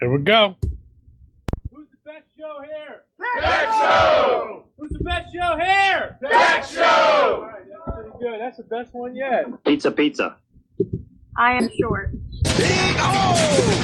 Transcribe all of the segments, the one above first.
Here we go. Who's the best show here? Tech Show! Who's the best show here? Tech Show! All right, that's pretty good. That's the best one yet. Pizza. I am short. Big O!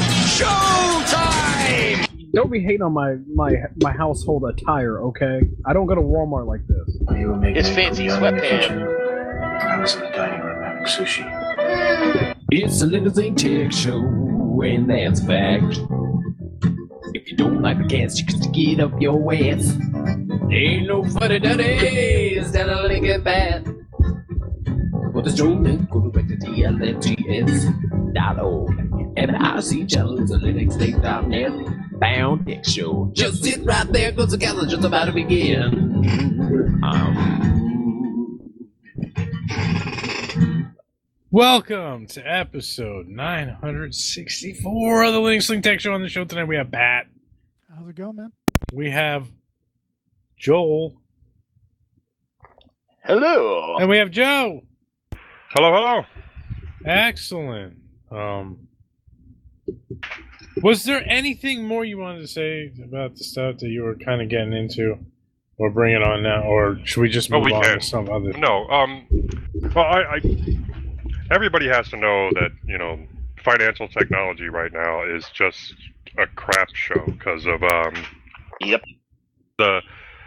Showtime! Don't be hating on my household attire, okay? I don't go to Walmart like this. His fancy sweatpants. I was in the dining room having sushi. It's a Little Thing Tech Show, and that's fact. If you don't like the cast, you can stick it up your ass. Ain't no funny daddies that I like it bad. For the show, then go to TLNTS.org. And I see channels at linuxstate.net. Bound Tech Show. Just sit right there, cause the cast is just about to begin. Welcome to episode 964 of the Linux Link Tech Show. On the show tonight, we have Pat. How's it going, man? We have Joel. Hello. And we have Joe. Hello. Excellent. Was there anything more you wanted to say about the stuff that you were kind of getting into or bringing on now? Or should we just move on to some other? No. Well, everybody has to know that, financial technology right now is just a crap show because of Yep. the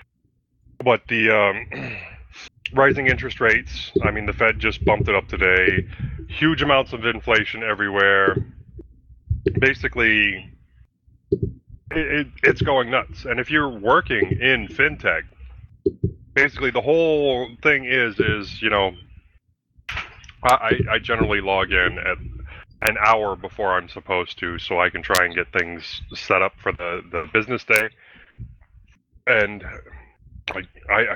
rising interest rates. I mean, the Fed just bumped it up today. Huge amounts of inflation everywhere. Basically, it's going nuts. And if you're working in fintech, basically the whole thing is I generally log in at an hour before I'm supposed to, so I can try and get things set up for the business day. And I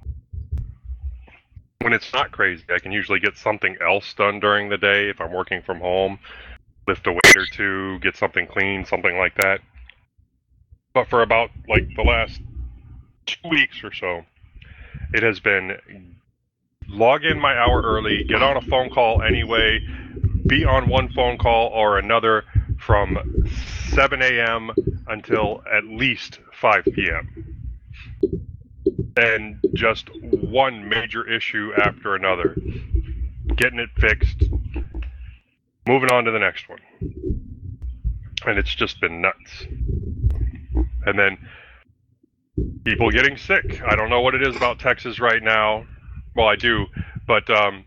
when it's not crazy, I can usually get something else done during the day if I'm working from home. Lift a weight or two, get something clean, something like that. But for about the last 2 weeks or so, it has been log in my hour early, get on a phone call anyway, be on one phone call or another from 7 a.m. until at least 5 p.m. And just one major issue after another. Getting it fixed, moving on to the next one. And it's just been nuts. And then people getting sick. I don't know what it is about Texas right now. Well, I do, but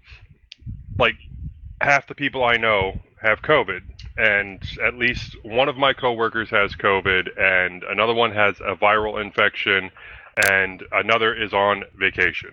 half the people I know have COVID, and at least one of my coworkers has COVID, and another one has a viral infection, and another is on vacation.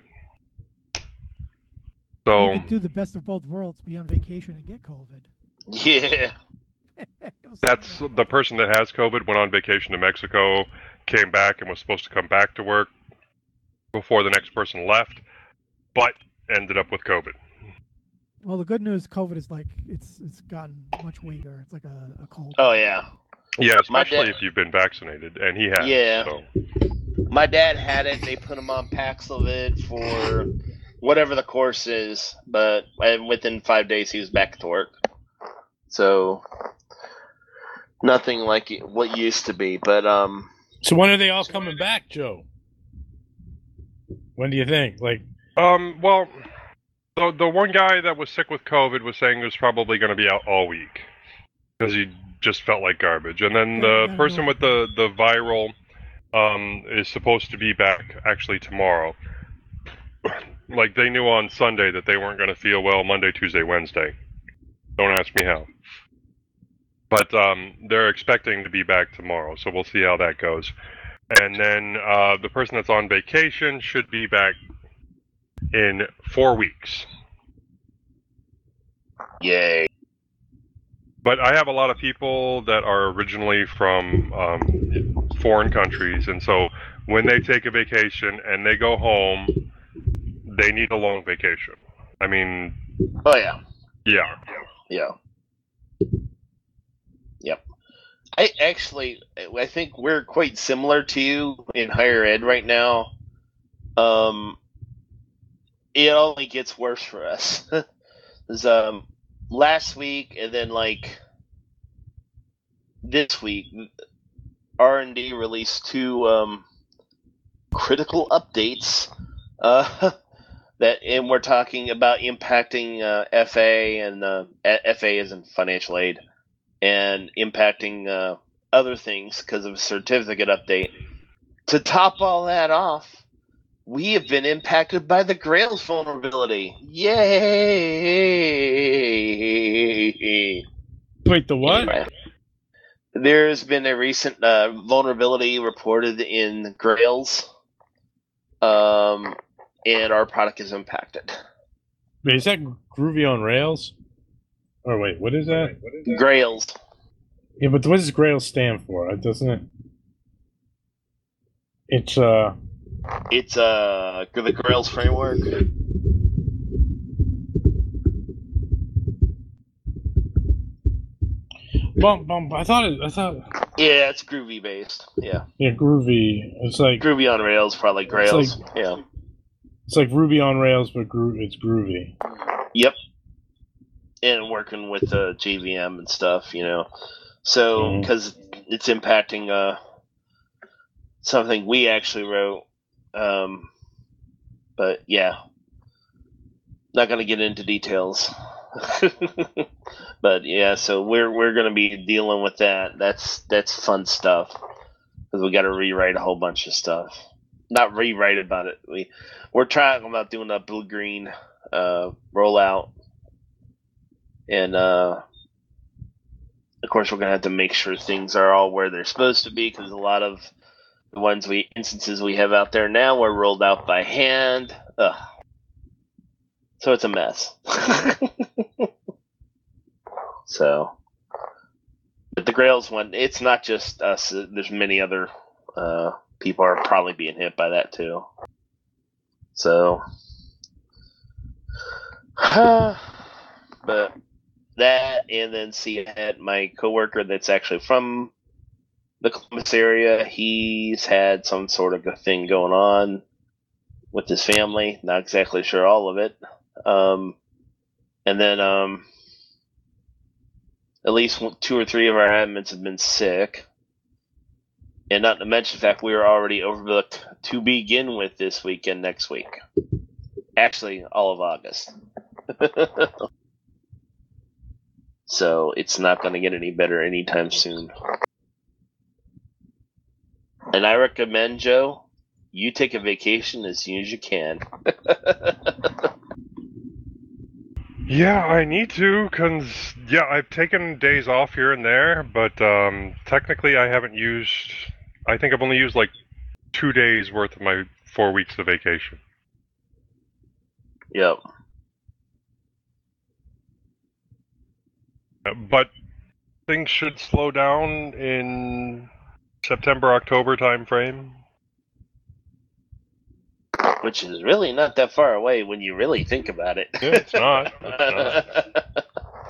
So You could do the best of both worlds, be on vacation and get COVID. Yeah. that's the person that has COVID went on vacation to Mexico, came back and was supposed to come back to work before the next person left, but ended up with COVID. Well, the good news, COVID is it's gotten much weaker. It's like a cold. Oh, yeah. Yeah, especially if you've been vaccinated, and he has. Yeah. So. My dad had it. They put him on Paxlovid for whatever the course is, but within 5 days he was back to work. So nothing like what used to be, but So when are they all coming back, Joe? When do you think? Well, the one guy that was sick with COVID was saying he was probably going to be out all week because he just felt like garbage. And then the person with the viral is supposed to be back actually tomorrow. They knew on Sunday that they weren't going to feel well Monday, Tuesday, Wednesday. Don't ask me how. But they're expecting to be back tomorrow, so we'll see how that goes. And then the person that's on vacation should be back in 4 weeks. Yay. But I have a lot of people that are originally from foreign countries, and so when they take a vacation and they go home, they need a long vacation. I mean... Oh, yeah. Yeah. Yeah. Yep. I think we're quite similar to you in higher ed right now. It only gets worse for us. There's last week, and then this week, R&D released two critical updates. And we're talking about impacting FA and FA is in financial aid, and impacting other things because of a certificate update. To top all that off, we have been impacted by the Grails vulnerability. Yay! Wait, the what? Anyway, there's been a recent vulnerability reported in Grails, and our product is impacted. Wait, is that Groovy on Rails? Or wait, what is that? Grails. Yeah, but what does Grails stand for? Doesn't it? It's the Grails framework. I thought. Yeah, it's Groovy based. Yeah. Yeah, Groovy. It's like Groovy on Rails, probably Grails. Yeah. It's like Ruby on Rails, but it's Groovy. Yep. And working with JVM and stuff, So, because it's impacting something we actually wrote. But yeah, not going to get into details. But yeah, so we're going to be dealing with that. That's fun stuff because we got to rewrite a whole bunch of stuff. Not rewrite about it. We're trying about doing a blue green rollout, and of course we're going to have to make sure things are all where they're supposed to be because a lot of the instances we have out there now were rolled out by hand. Ugh. So it's a mess. So, but the Grails one, it's not just us. There's many other people are probably being hit by that too. So, but that, and then see, I had my coworker that's actually from the Columbus area. He's had some sort of a thing going on with his family. Not exactly sure all of it. And then at least 2 or 3 of our admins have been sick. And not to mention the fact we were already overbooked to begin with this weekend next week. Actually, all of August. So it's not going to get any better anytime soon. And I recommend, Joe, you take a vacation as soon as you can. Yeah, I need to, because, yeah, I've taken days off here and there, but technically I haven't used, I think I've only used like 2 days worth of my 4 weeks of vacation. Yep. But things should slow down in September, October timeframe. Which is really not that far away when you really think about it. Yeah, it's not. It's not.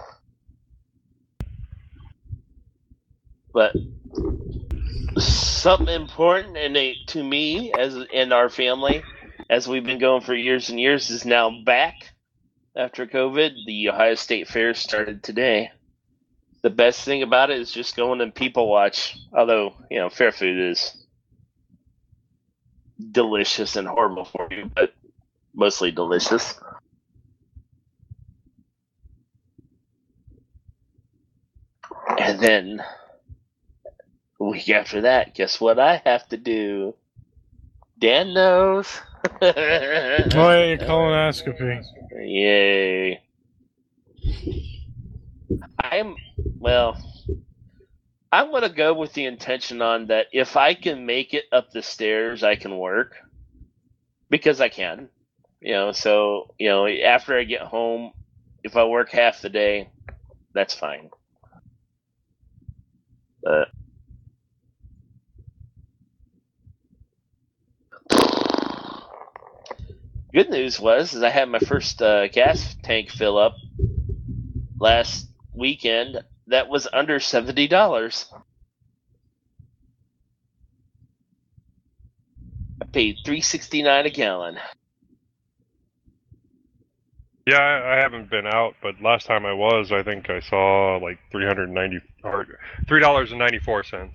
But something important to me and our family, as we've been going for years and years, is now back after COVID. The Ohio State Fair started today. The best thing about it is just going and people watch. Although, fair food is delicious and horrible for you, but mostly delicious. And then a week after that, guess what I have to do? Dan knows. Oh, yeah, colonoscopy. Yay. I'm going to go with the intention on that if I can make it up the stairs, I can work. Because I can. So, after I get home, if I work half the day, that's fine. But good news is I had my first gas tank fill up last weekend. That was under $70. I paid $3.69 a gallon. Yeah, I haven't been out, but last time I was, I think I saw like $3.94.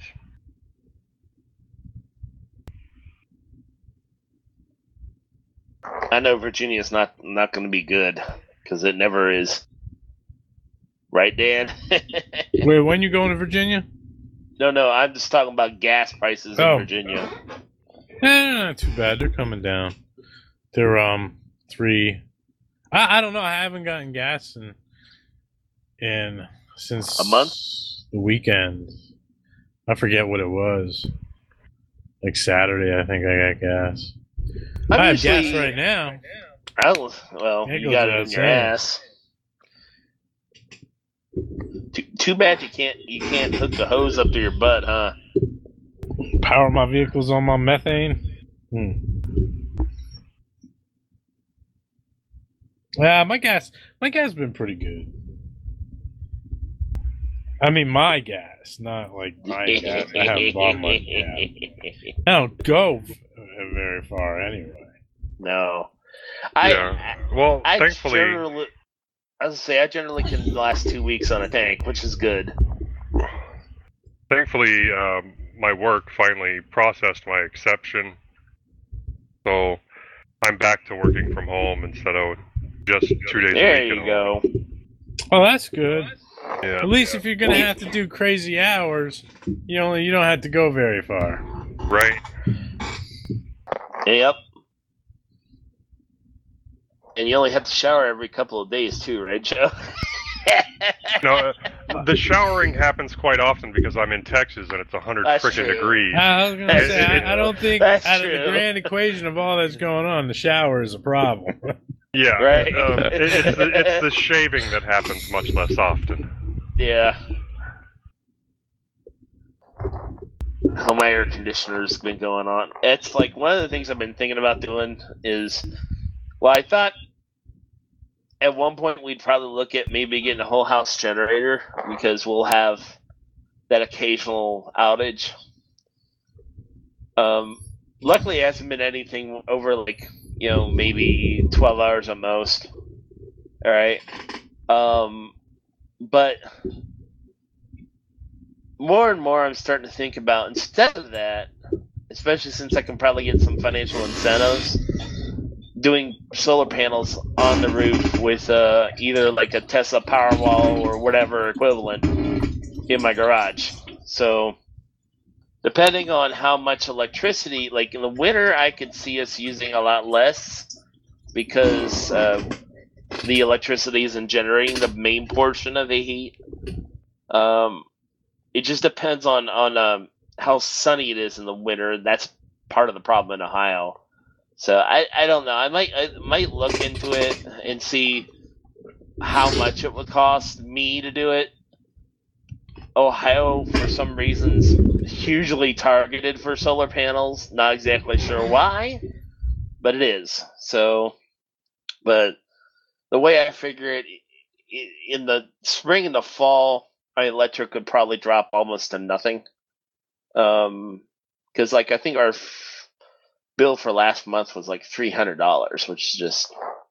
I know Virginia's not going to be good because it never is. Right, Dan? Wait, when you going to Virginia? No, I'm just talking about gas prices in Virginia. Not too bad. They're coming down. They're 3. I don't know. I haven't gotten gas in since a month. The weekend. I forget what it was. Like Saturday, I think I got gas. I have gas right now. Well, you got it in your ass. Too bad you can't hook the hose up to your butt, huh? Power my vehicles on my methane. Yeah, my gas has been pretty good. I mean, my gas, not like my gas. I haven't bought much gas. I don't go very far anyway. No, thankfully. I generally can last 2 weeks on a tank, which is good. Thankfully, my work finally processed my exception, so I'm back to working from home instead of just 2 days a week. There you go. Oh, that's good. Yeah. At least if you're gonna have to do crazy hours, you don't have to go very far. Right. Yep. And you only have to shower every couple of days too, right, Joe? No, the showering happens quite often because I'm in Texas and it's 100 frickin' degrees. I was gonna say, I don't think out of the grand equation of all that's going on, the shower is a problem. Yeah, right. It's the shaving that happens much less often. Yeah. Oh, my air conditioner's been going on. It's like one of the things I've been thinking about doing is, well, I thought at one point we'd probably look at maybe getting a whole house generator because we'll have that occasional outage. Luckily, it hasn't been anything over maybe 12 hours at most. All right. But more and more I'm starting to think about, instead of that, especially since I can probably get some financial incentives, doing solar panels on the roof with either like a Tesla Powerwall or whatever equivalent in my garage. So depending on how much electricity, like in the winter, I could see us using a lot less because the electricity isn't generating the main portion of the heat. It just depends on how sunny it is in the winter. That's part of the problem in Ohio. So I don't know. I might look into it and see how much it would cost me to do it. Ohio, for some reasons, hugely targeted for solar panels. Not exactly sure why, but it is. So, but the way I figure it, in the spring and the fall, my electric would probably drop almost to nothing. Because I think our bill for last month was like $300, which is just,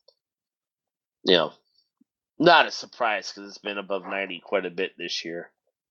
not a surprise because it's been above 90 quite a bit this year.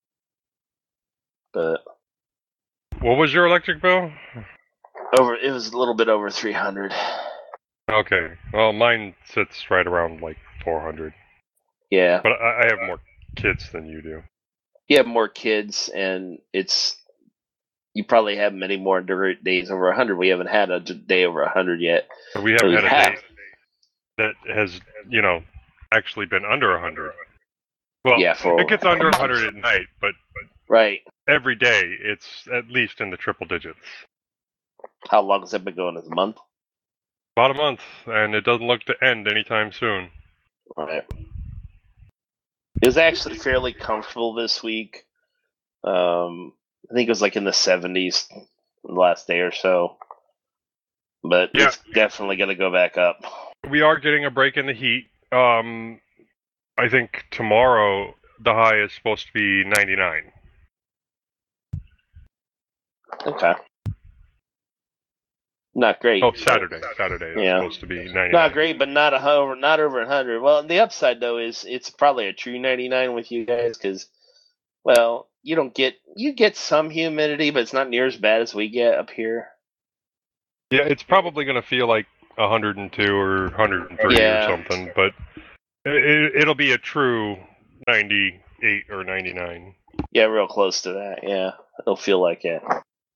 But what was your electric bill? It was a little bit over 300. Okay, well, mine sits right around like 400. Yeah, but I have more kids than you do. You have more kids, and you probably have many more days over 100. We haven't had a day over 100 yet. We haven't had a day that has, actually been under 100. Well, yeah, it gets under 100 at night, but right. Every day it's at least in the triple digits. How long has that been going? As a month? About a month, and it doesn't look to end anytime soon. Right. It was actually fairly comfortable this week. I think it was like in the 70s the last day or so. But it's definitely going to go back up. We are getting a break in the heat. I think tomorrow the high is supposed to be 99. Okay. Not great. Oh, Saturday. Saturday is Yeah. supposed to be 99. Not great, but not over 100. Well, the upside though is it's probably a true 99 with you guys because, well, you get some humidity, but it's not near as bad as we get up here. Yeah, it's probably going to feel like 102 or 103 Yeah. or something, but it'll be a true 98 or 99. Yeah, real close to that. Yeah, it'll feel like it.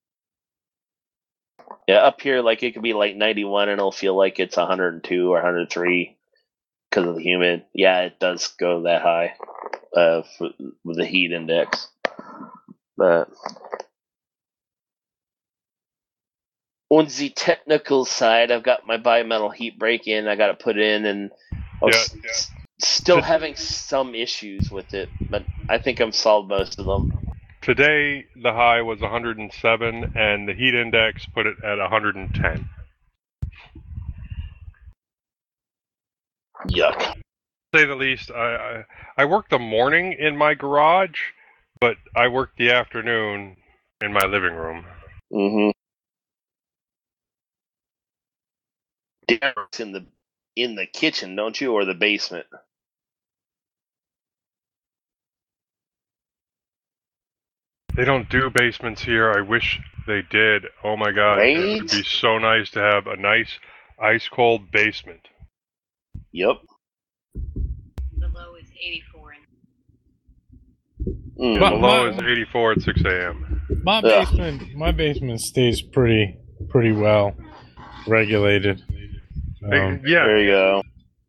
Yeah, up here, like it could be like 91, and it'll feel like it's 102 or 103 because of the humid. Yeah, it does go that high with the heat index. But on the technical side, I've got my bimetal heat break in. I got to put in, and I'm still having some issues with it, but I think I've solved most of them. Today, the high was 107, and the heat index put it at 110. Yuck. To say the least, I work the morning in my garage, but I work the afternoon in my living room. Mm-hmm. Derek's in the kitchen, don't you, or the basement? They don't do basements here. I wish they did. Oh my god. Right? It would be so nice to have a nice ice cold basement. Yep. The low is 84. Yeah, But the low my- is 84 at 6 a.m. My basement stays pretty well regulated. Yeah. There you go.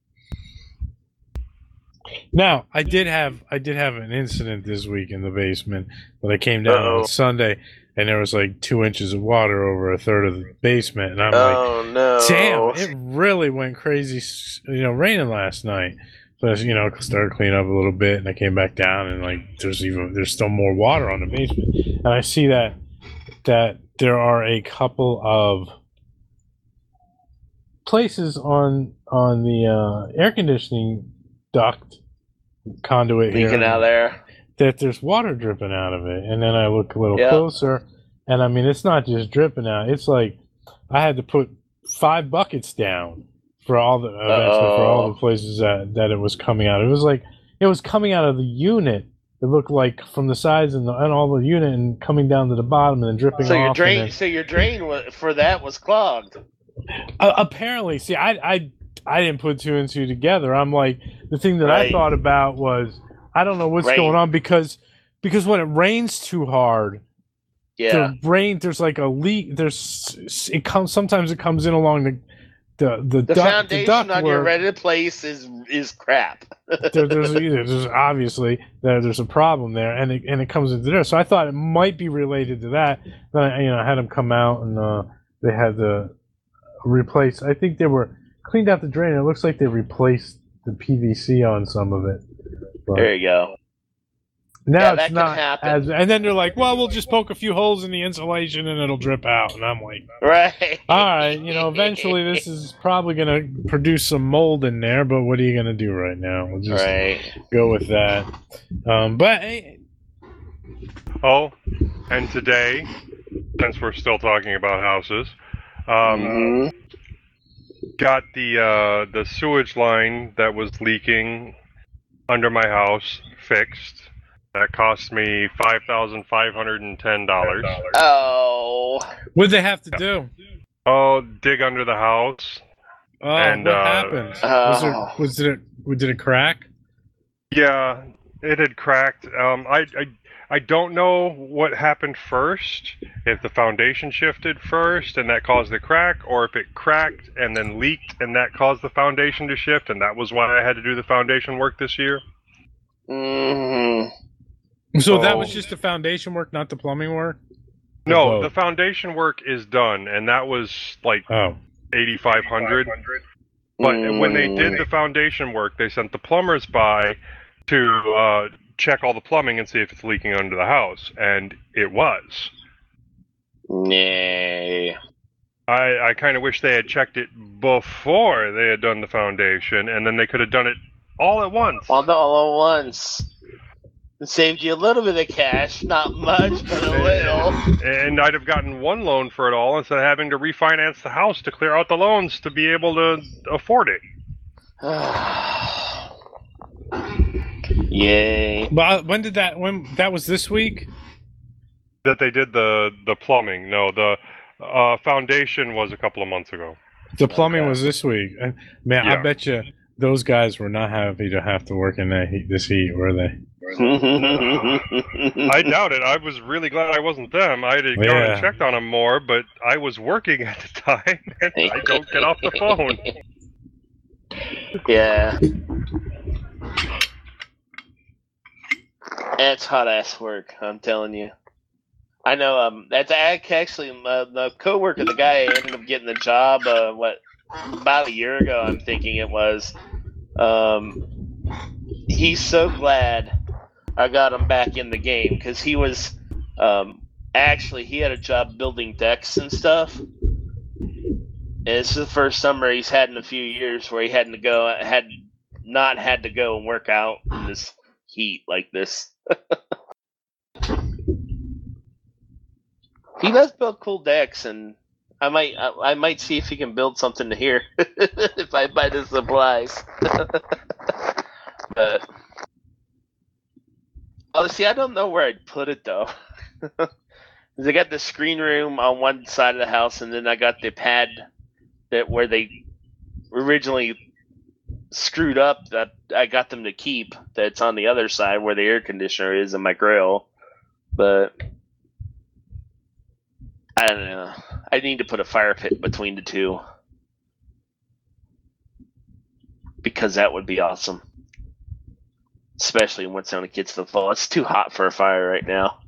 Now, I did have an incident this week in the basement when I came down Uh-oh. on Sunday, and there was like 2 inches of water over a third of the basement, and I'm Oh no! damn, it really went crazy, raining last night. So, started cleaning up a little bit, and I came back down, and like, there's still more water on the basement, and I see that there are a couple of places on the air conditioning duct conduit here Leaking out there. that there's water dripping out of it, and then I look a little Yeah. closer, and I mean, it's not just dripping out. It's like I had to put 5 buckets down for all the places that it was coming out. It was like it was coming out of the unit. It looked like from the sides and all the unit and coming down to the bottom and then dripping So off. your drain for that was clogged. Apparently, see, I didn't put 2 and 2 together. I'm like, the thing that I Right. thought about was I don't know what's Rain. going on because when it rains too hard, Yeah. there's like a leak. Sometimes it comes in along the The foundation on your Reddit place is crap. there's obviously there's a problem there, and it comes into there. So I thought it might be related to that. Then I had them come out and they had to replace. I think they were cleaned out the drain. It looks like they replaced the PVC on some of it. But There you go. now Yeah, it's that can not happen. and then they're like, well, we'll just poke a few holes in the insulation and it'll drip out. And I'm like, Right. all right, eventually this is probably going to produce some mold in there, but what are you going to do right now? We'll just Right. go with that. But hey, Oh, and today, since we're still talking about houses, Mhm. got the sewage line that was leaking under my house fixed. That cost me $5,510. Oh. what'd they have to do? Oh, dig under the house. Oh, And, what happened? Did it crack? Yeah, it had cracked. I don't know what happened first. If the foundation shifted first and that caused the crack, or if it cracked and then leaked and that caused the foundation to shift, and that was why I had to do the foundation work this year. Mhm. So that Oh. was just the foundation work, not the plumbing work? No, Oh. the foundation work is done, and that was like Oh. 8,500. But when they did the foundation work, they sent the plumbers by to check all the plumbing and see if it's leaking under the house, and it was. Nay. I kind of wish they had checked it before they had done the foundation, and then they could have done it all at once. All at once. It saved you a little bit of cash, not much, but a little. And I'd have gotten one loan for it all instead of having to refinance the house to clear out the loans to be able to afford it. Yay. Well, when that was this week? That they did the plumbing. No, the foundation was a couple of months ago. The plumbing was this week. And, man, I Yeah. bet you those guys were not happy to have to work in this heat, were they? I doubt it. I was really glad I wasn't them. I had gone Yeah. and checked on them more, but I was working at the time, and I don't get off the phone. Yeah. That's hot ass work, I'm telling you. I know. That's actually the coworker, the guy ended up getting the job. About a year ago? I'm thinking it was. He's so glad I got him back in the game because he was actually he had a job building decks and stuff. And it's the first summer he's had in a few years where he had not had to go and work out in this heat like this. He does build cool decks, and I might see if he can build something here if I buy the supplies. But see, I don't know where I'd put it though. 'Cause I got the screen room on one side of the house, and then I got the pad where they originally screwed up that I got them to keep. That's on the other side where the air conditioner is in my grill, but I don't know. I need to put a fire pit between the two because that would be awesome. Especially once it gets to the fall. It's too hot for a fire right now.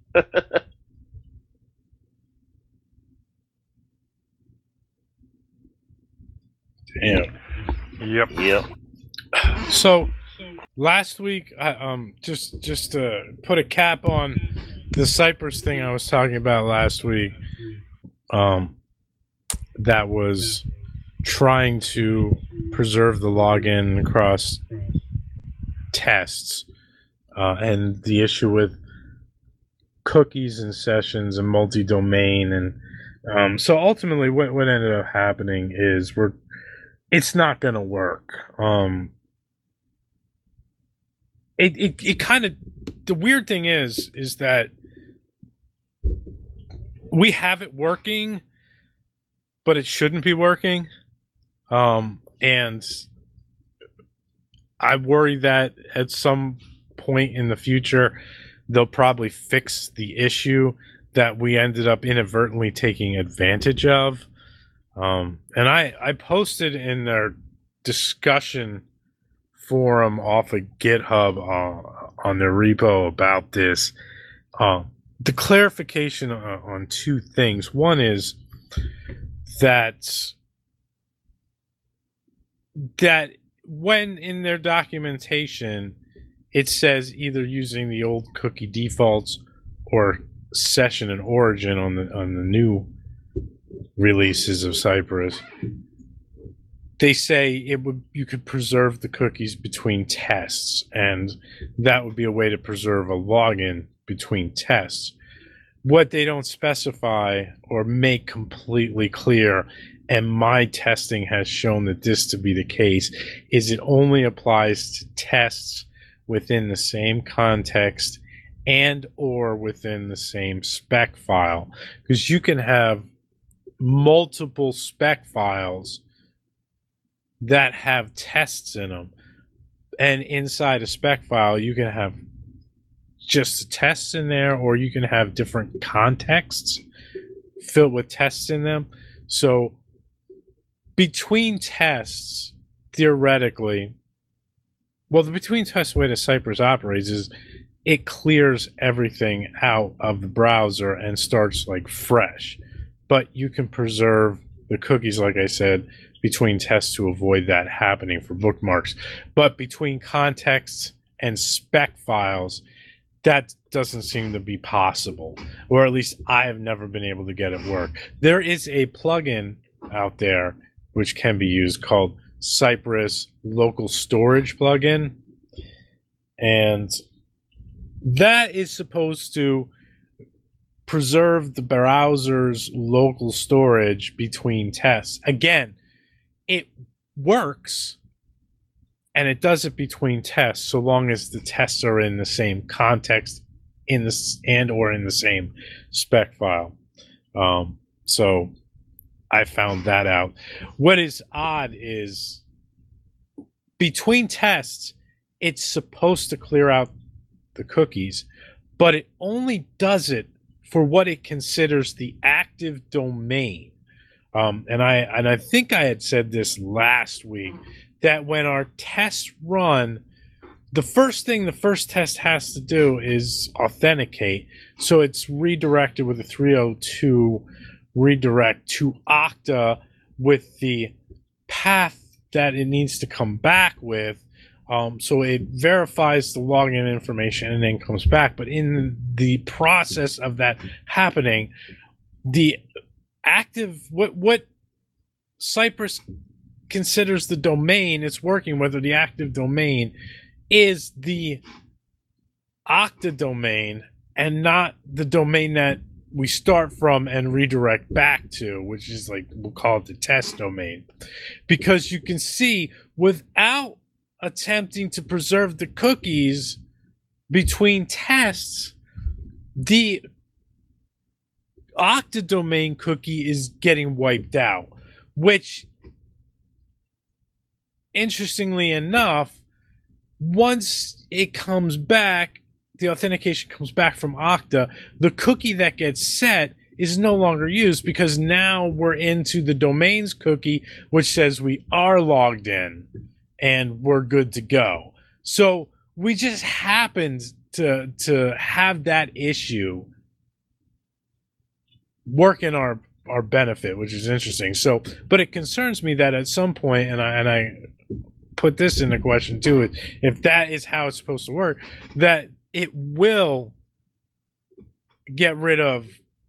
Damn. Yep. So last week, just to put a cap on the Cypress thing I was talking about last week, that was trying to preserve the login across tests, and the issue with cookies and sessions and multi-domain, and so ultimately what ended up happening is it's not going to work. It kind of, the weird thing is that we have it working, but it shouldn't be working. And I worry that at some point in the future, they'll probably fix the issue that we ended up inadvertently taking advantage of. And I posted in their discussion forum off of GitHub on their repo about this. The clarification on two things. One is that when in their documentation it says either using the old cookie defaults or session and origin on the new releases of Cypress, they say you could preserve the cookies between tests, and that would be a way to preserve a login between tests. What they don't specify or make completely clear, and my testing has shown that this to be the case, is it only applies to tests within the same context and or within the same spec file. Because you can have multiple spec files that have tests in them, and inside a spec file you can have just the tests in there, or you can have different contexts filled with tests in them. So between tests, theoretically, well, the between tests way that Cypress operates is it clears everything out of the browser and starts like fresh. But you can preserve the cookies, like I said, between tests to avoid that happening for bookmarks. But between contexts and spec files, that doesn't seem to be possible, or at least I have never been able to get it work. There is a plugin out there which can be used called Cypress Local Storage Plugin, and that is supposed to preserve the browser's local storage between tests. Again, it works, and it does it between tests so long as the tests are in the same context in this and or in the same spec file. So I found that out. What is odd is between tests, it's supposed to clear out the cookies, but it only does it for what it considers the active domain. And I think I had said this last week, that when our tests run, the first thing the first test has to do is authenticate. So it's redirected with a 302 redirect to Okta with the path that it needs to come back with. So it verifies the login information and then comes back. But in the process of that happening, the active, what Cypress considers the domain it's working with, or the active domain, is the Okta domain and not the domain that we start from and redirect back to, which is like, we'll call it the test domain. Because you can see, without attempting to preserve the cookies between tests, the Okta domain cookie is getting wiped out, which, interestingly enough, once it comes back, the authentication comes back from Okta, the cookie that gets set is no longer used, because now we're into the domains cookie, which says we are logged in and we're good to go. So we just happened to have that issue work in our benefit, which is interesting. So, but it concerns me that at some point, and I put this into question too, if that is how it's supposed to work, that it will get rid of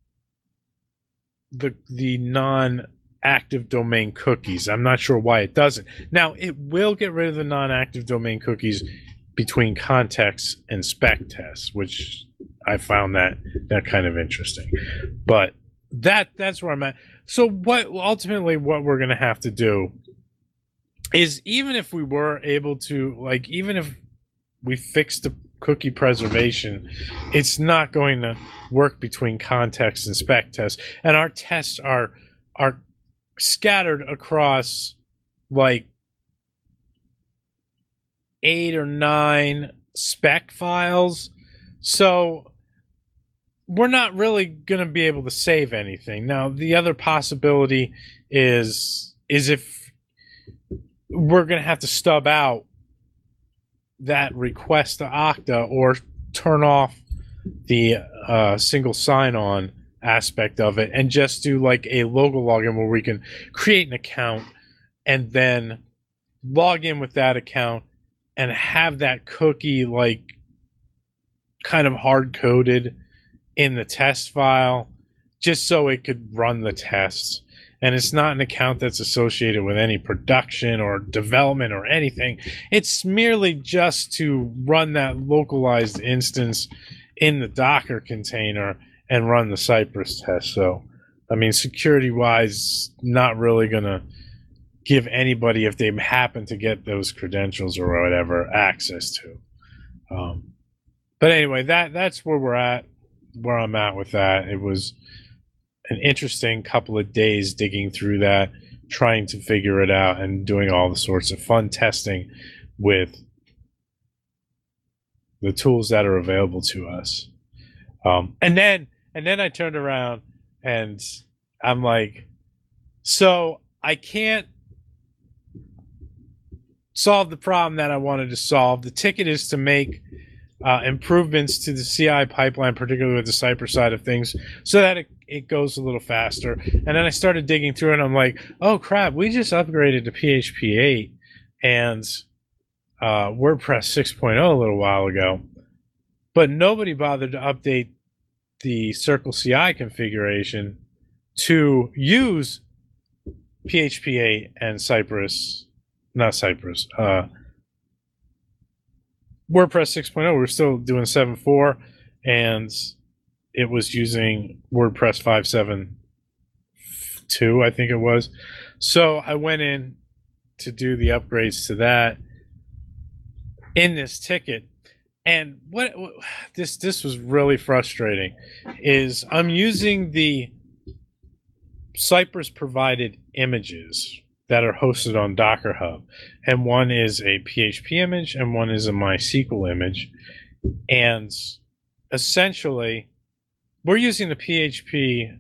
the non-active domain cookies. I'm not sure why it doesn't. Now, it will get rid of the non-active domain cookies between context and spec tests, which I found that kind of interesting. But that's where I'm at. So what ultimately what we're going to have to do is, even if we were able to, like, even if we fix the cookie preservation, it's not going to work between context and spec tests. And our tests are scattered across like 8 or 9 spec files. So we're not really going to be able to save anything. Now, the other possibility is if we're going to have to stub out that request to Okta, or turn off the single sign-on aspect of it, and just do like a local login where we can create an account and then log in with that account and have that cookie like kind of hard-coded in the test file, just so it could run the tests. And it's not an account that's associated with any production or development or anything. It's merely just to run that localized instance in the Docker container and run the Cypress test. So, I mean, security-wise, not really going to give anybody, if they happen to get those credentials or whatever, access to. But anyway, that's where we're at, where I'm at with that. It was an interesting couple of days digging through that, trying to figure it out, and doing all the sorts of fun testing with the tools that are available to us. And then I turned around and I'm like, so I can't solve the problem that I wanted to solve. The ticket is to make improvements to the CI pipeline, particularly with the Cypress side of things, so that it goes a little faster. And then I started digging through it, and I'm like, oh crap, we just upgraded to PHP 8 and WordPress 6.0 a little while ago, but nobody bothered to update the Circle CI configuration to use PHP 8 and Cypress, not Cypress, WordPress 6.0, we were still doing 7.4, and it was using WordPress 5.7.2, I think it was. So I went in to do the upgrades to that in this ticket. And what this was really frustrating is I'm using the Cypress provided images that are hosted on Docker Hub, and one is a PHP image and one is a MySQL image, and essentially we're using the PHP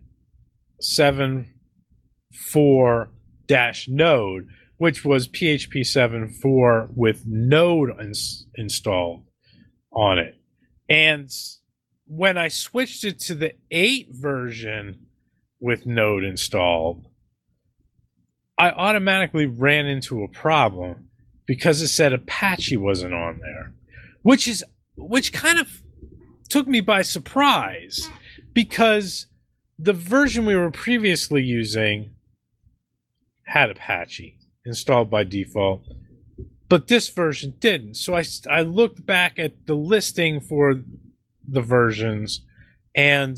7.4-Node, which was PHP 7.4 with Node installed on it. And when I switched it to the 8 version with Node installed, I automatically ran into a problem because it said Apache wasn't on there, which kind of took me by surprise, because the version we were previously using had Apache installed by default, but this version didn't. So I looked back at the listing for the versions, and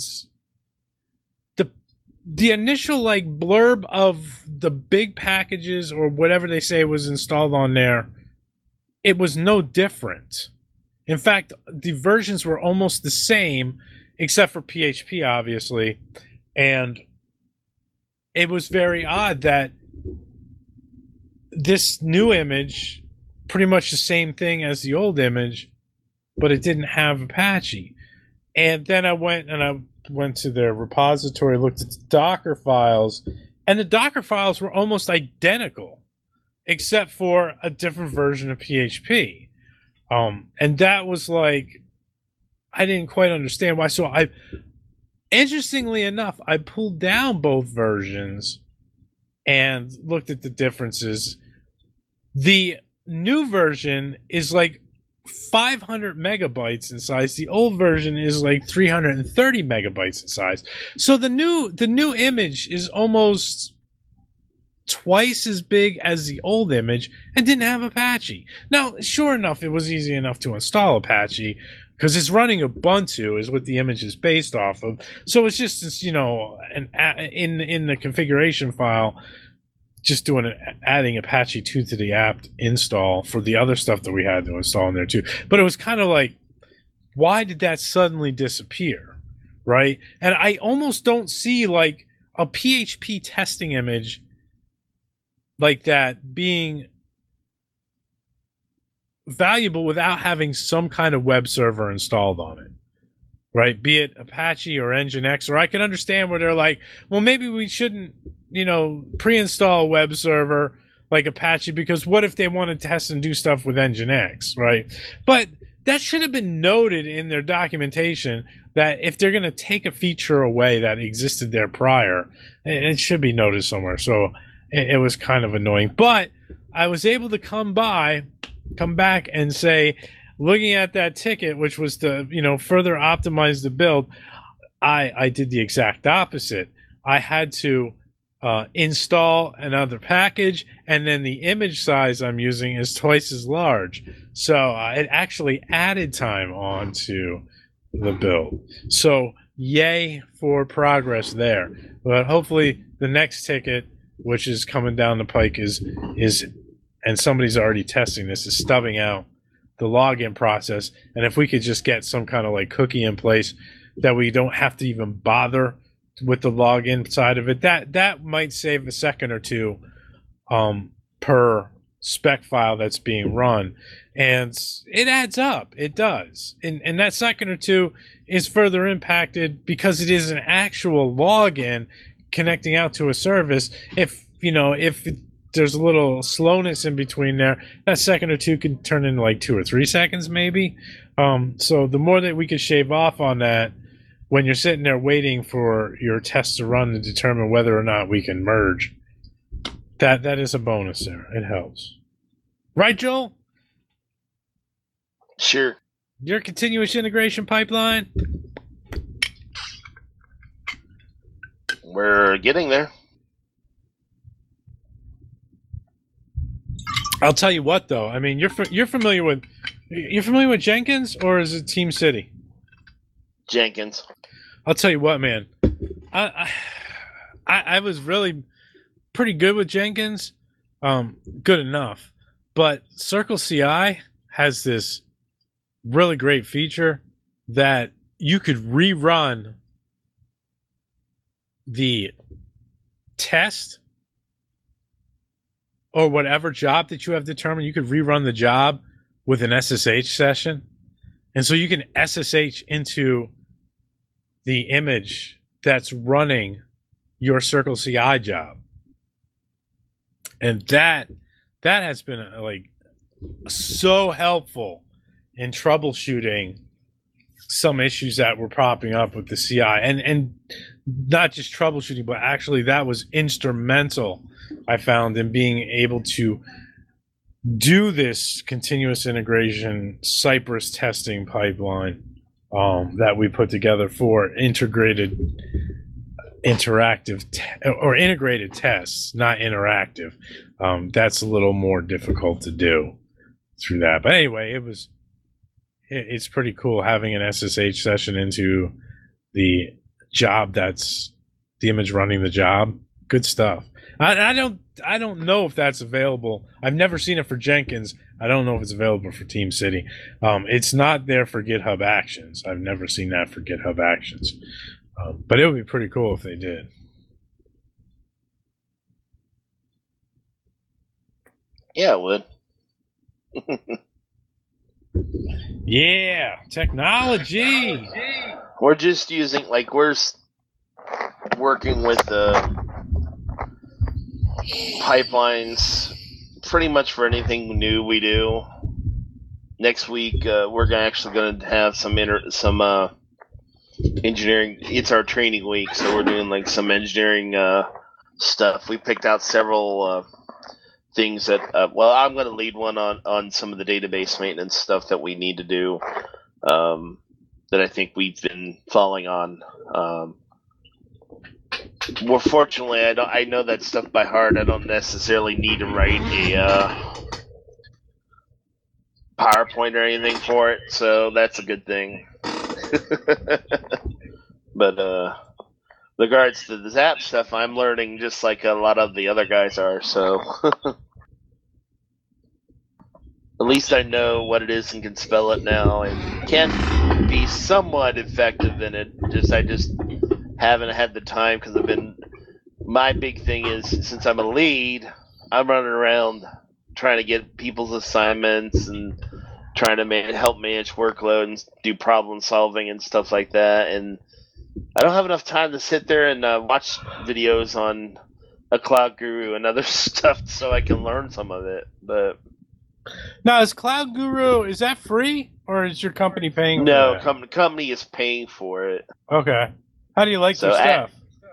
the initial like blurb of the big packages or whatever they say was installed on there, it was no different. In fact, the versions were almost the same, except for PHP, obviously. And it was very odd that this new image, pretty much the same thing as the old image, but it didn't have Apache. And then I went to their repository, looked at the Docker files, and the Docker files were almost identical, except for a different version of PHP. And that was like, I didn't quite understand why. So interestingly enough, I pulled down both versions and looked at the differences. The new version is like 500 megabytes in size. The old version is like 330 megabytes in size. So the new image is almost twice as big as the old image and didn't have Apache. Now, sure enough, it was easy enough to install Apache because it's running Ubuntu is what the image is based off of. So it's just, in the configuration file, just adding Apache 2 to the apt install for the other stuff that we had to install in there too. But it was kind of like, why did that suddenly disappear, right? And I almost don't see like a PHP testing image like that being valuable without having some kind of web server installed on it, right? Be it Apache or Nginx, or I can understand where they're like, well, maybe we shouldn't, pre-install a web server like Apache, because what if they want to test and do stuff with Nginx, right? But that should have been noted in their documentation, that if they're going to take a feature away that existed there prior, it should be noted somewhere. So it was kind of annoying. But I was able to come back and say, looking at that ticket, which was to, further optimize the build, I did the exact opposite. I had to install another package, and then the image size I'm using is twice as large. So it actually added time onto the build. So yay for progress there. But hopefully the next ticket, which is coming down the pike, is and somebody's already testing this, is stubbing out the login process. And if we could just get some kind of like cookie in place that we don't have to even bother with the login side of it, that might save a second or two per spec file that's being run. And it adds up. It does. And that second or two is further impacted because it is an actual login connecting out to a service. If there's a little slowness in between there, that second or two can turn into like 2 or 3 seconds maybe. So the more that we could shave off on that, when you're sitting there waiting for your test to run to determine whether or not we can merge, that is a bonus there. It helps. Right, Joel? Sure. Your continuous integration pipeline? We're getting there. I'll tell you what, though. I mean, you're familiar with, You're familiar with Jenkins, or is it Team City? Jenkins. I'll tell you what, man. I was really pretty good with Jenkins, good enough. But Circle CI has this really great feature that you could rerun the test or whatever job that you have determined. You could rerun the job with an SSH session. And so you can SSH into the image that's running your Circle CI job. And that has been like so helpful in troubleshooting some issues that were popping up with the CI, and not just troubleshooting, but actually that was instrumental, I found, in being able to do this continuous integration Cypress testing pipeline that we put together for integrated tests, not interactive. That's a little more difficult to do through that. But anyway, it's pretty cool having an SSH session into the job that's the image running the job. Good stuff. I don't know if that's available. I've never seen it for Jenkins. I don't know if it's available for Team City. It's not there for GitHub Actions. I've never seen that for GitHub Actions. But it would be pretty cool if they did. Yeah, it would. Yeah, technology. We're just using, like, we're working with the pipelines pretty much for anything new we do. Next week, we're actually going to have some engineering. It's our training week, so we're doing like some engineering stuff. We picked out several things that I'm going to lead one on some of the database maintenance stuff that we need to do, that I think we've been falling on. Well, fortunately, I know that stuff by heart. I don't necessarily need to write a PowerPoint or anything for it, so that's a good thing. But regards to the Zap stuff, I'm learning just like a lot of the other guys are, so at least I know what it is and can spell it now and can be somewhat effective in it. I just haven't had the time because my big thing is, since I'm a lead, I'm running around trying to get people's assignments and trying to help manage workload and do problem solving and stuff like that, and I don't have enough time to sit there and watch videos on a Cloud Guru and other stuff so I can learn some of it. But now, is Cloud Guru, is that free, or is your company paying? No, for that? Company is paying for it. Okay. How do you like their stuff?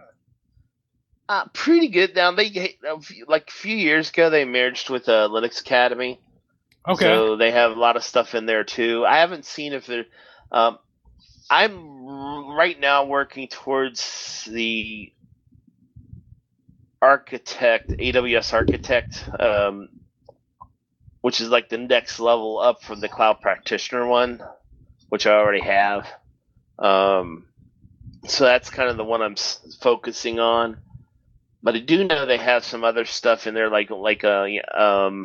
Pretty good. Now like a few years ago, they merged with Linux Academy. Okay. So they have a lot of stuff in there too. I haven't seen if they're. I'm right now working towards the AWS Architect, which is like the next level up from the Cloud Practitioner one, which I already have. So that's kind of the one I'm focusing on. But I do know they have some other stuff in there, like Ansible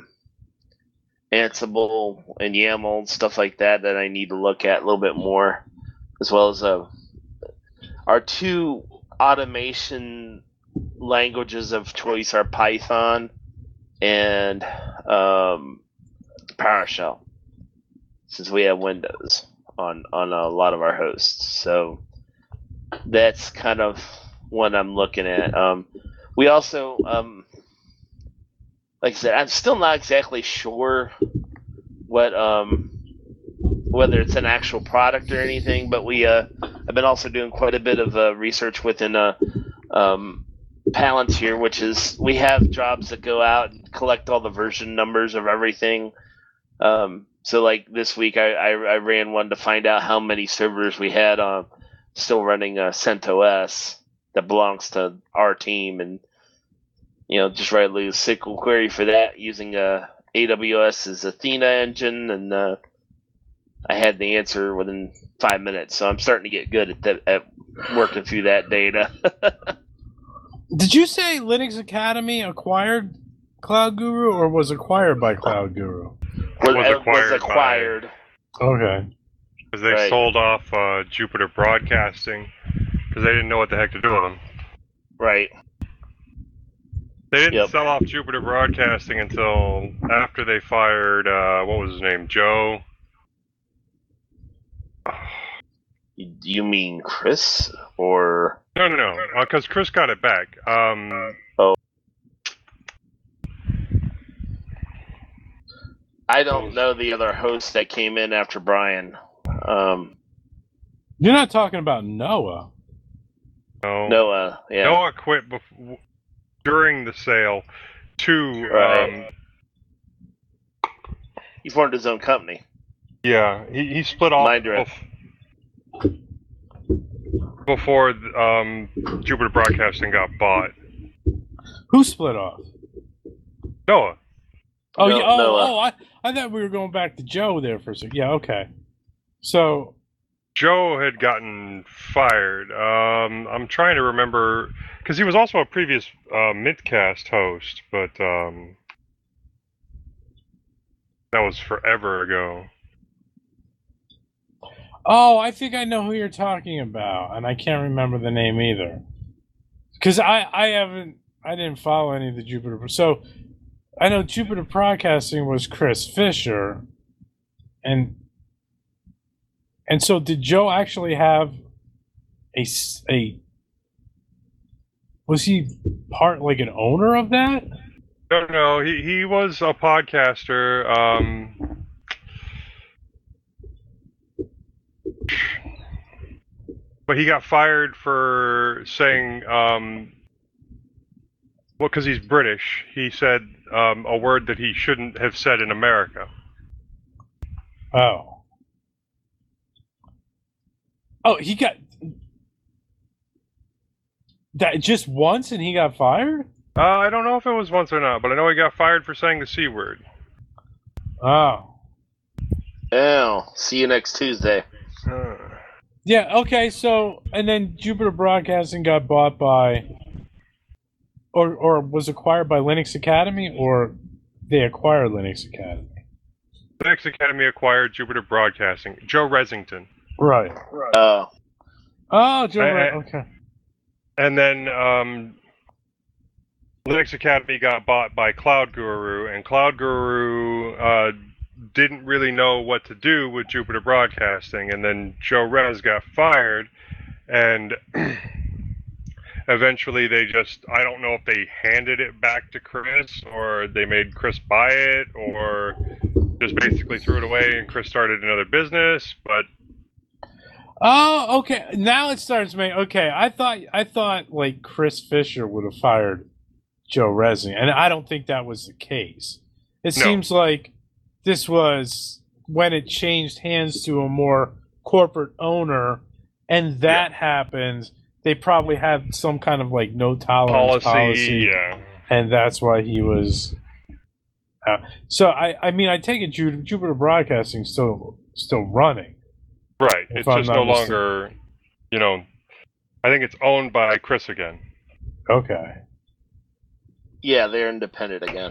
and YAML and stuff like that I need to look at a little bit more, as well as our two automation languages of choice are Python and PowerShell, since we have Windows on a lot of our hosts. So that's kind of what I'm looking at. We also, like I said, I'm still not exactly sure what whether it's an actual product or anything, but I've been also doing quite a bit of research within Palantir, which is, we have jobs that go out and collect all the version numbers of everything. So like this week, I ran one to find out how many servers we had still running CentOS that belongs to our team, and just write a little SQL query for that using AWS's Athena engine, and I had the answer within 5 minutes. So I'm starting to get good at working through that data. Did you say Linux Academy acquired Cloud Guru or was acquired by Cloud Guru? Was acquired. Okay. Because they Right. sold off Jupiter Broadcasting because they didn't know what the heck to do with them. Right. They didn't Yep. sell off Jupiter Broadcasting until after they fired, what was his name, Joe? You mean Chris? Or... No, because Chris got it back. I don't know the other host that came in after Brian. You're not talking about Noah. No. Noah, yeah. Noah quit during the sale to, Right. He formed his own company. yeah, he split off Minddirect. before Jupiter Broadcasting got bought. Who split off? Noah. Oh, No- yeah, Noah. I thought we were going back to Joe there for a second. Yeah, okay. So, Joe had gotten fired. I'm trying to remember because he was also a previous Midcast host, but that was forever ago. oh, I think I know who you're talking about, and I can't remember the name either. Because I didn't follow any of the Jupiter. So, I know Jupiter Broadcasting was Chris Fisher, and so did Joe actually have a was he part like an owner of that? No, he was a podcaster. But he got fired for saying, well, because he's British, he said a word that he shouldn't have said in America. Oh. Oh, he got that just once and he got fired? I don't know if it was once or not, but I know he got fired for saying the C word. Oh. Oh, see you next Tuesday. Yeah, okay, so and then Jupiter Broadcasting got bought by or was acquired by Linux Academy, or they acquired Linux Academy? Linux Academy acquired Jupiter Broadcasting. Joe Resington. Right. Oh. Oh, Joe, I- okay. And then Linux Academy got bought by Cloud Guru, and Cloud Guru didn't really know what to do with Jupiter Broadcasting, and then Joe Rez got fired, and eventually they just, I don't know if they handed it back to Chris, or they made Chris buy it, or just basically threw it away and Chris started another business, but Oh, okay. Now it starts making okay. I thought like Chris Fisher would have fired Joe Resing, and I don't think that was the case. It No. seems like this was when it changed hands to a more corporate owner, and that happens. They probably had some kind of like no tolerance policy, yeah. and that's why he was. So I mean I take it Jupiter Broadcasting still running. Right. If It's I'm just not no mistaken. longer, I think it's owned by Chris again. Okay. Yeah, they're independent again.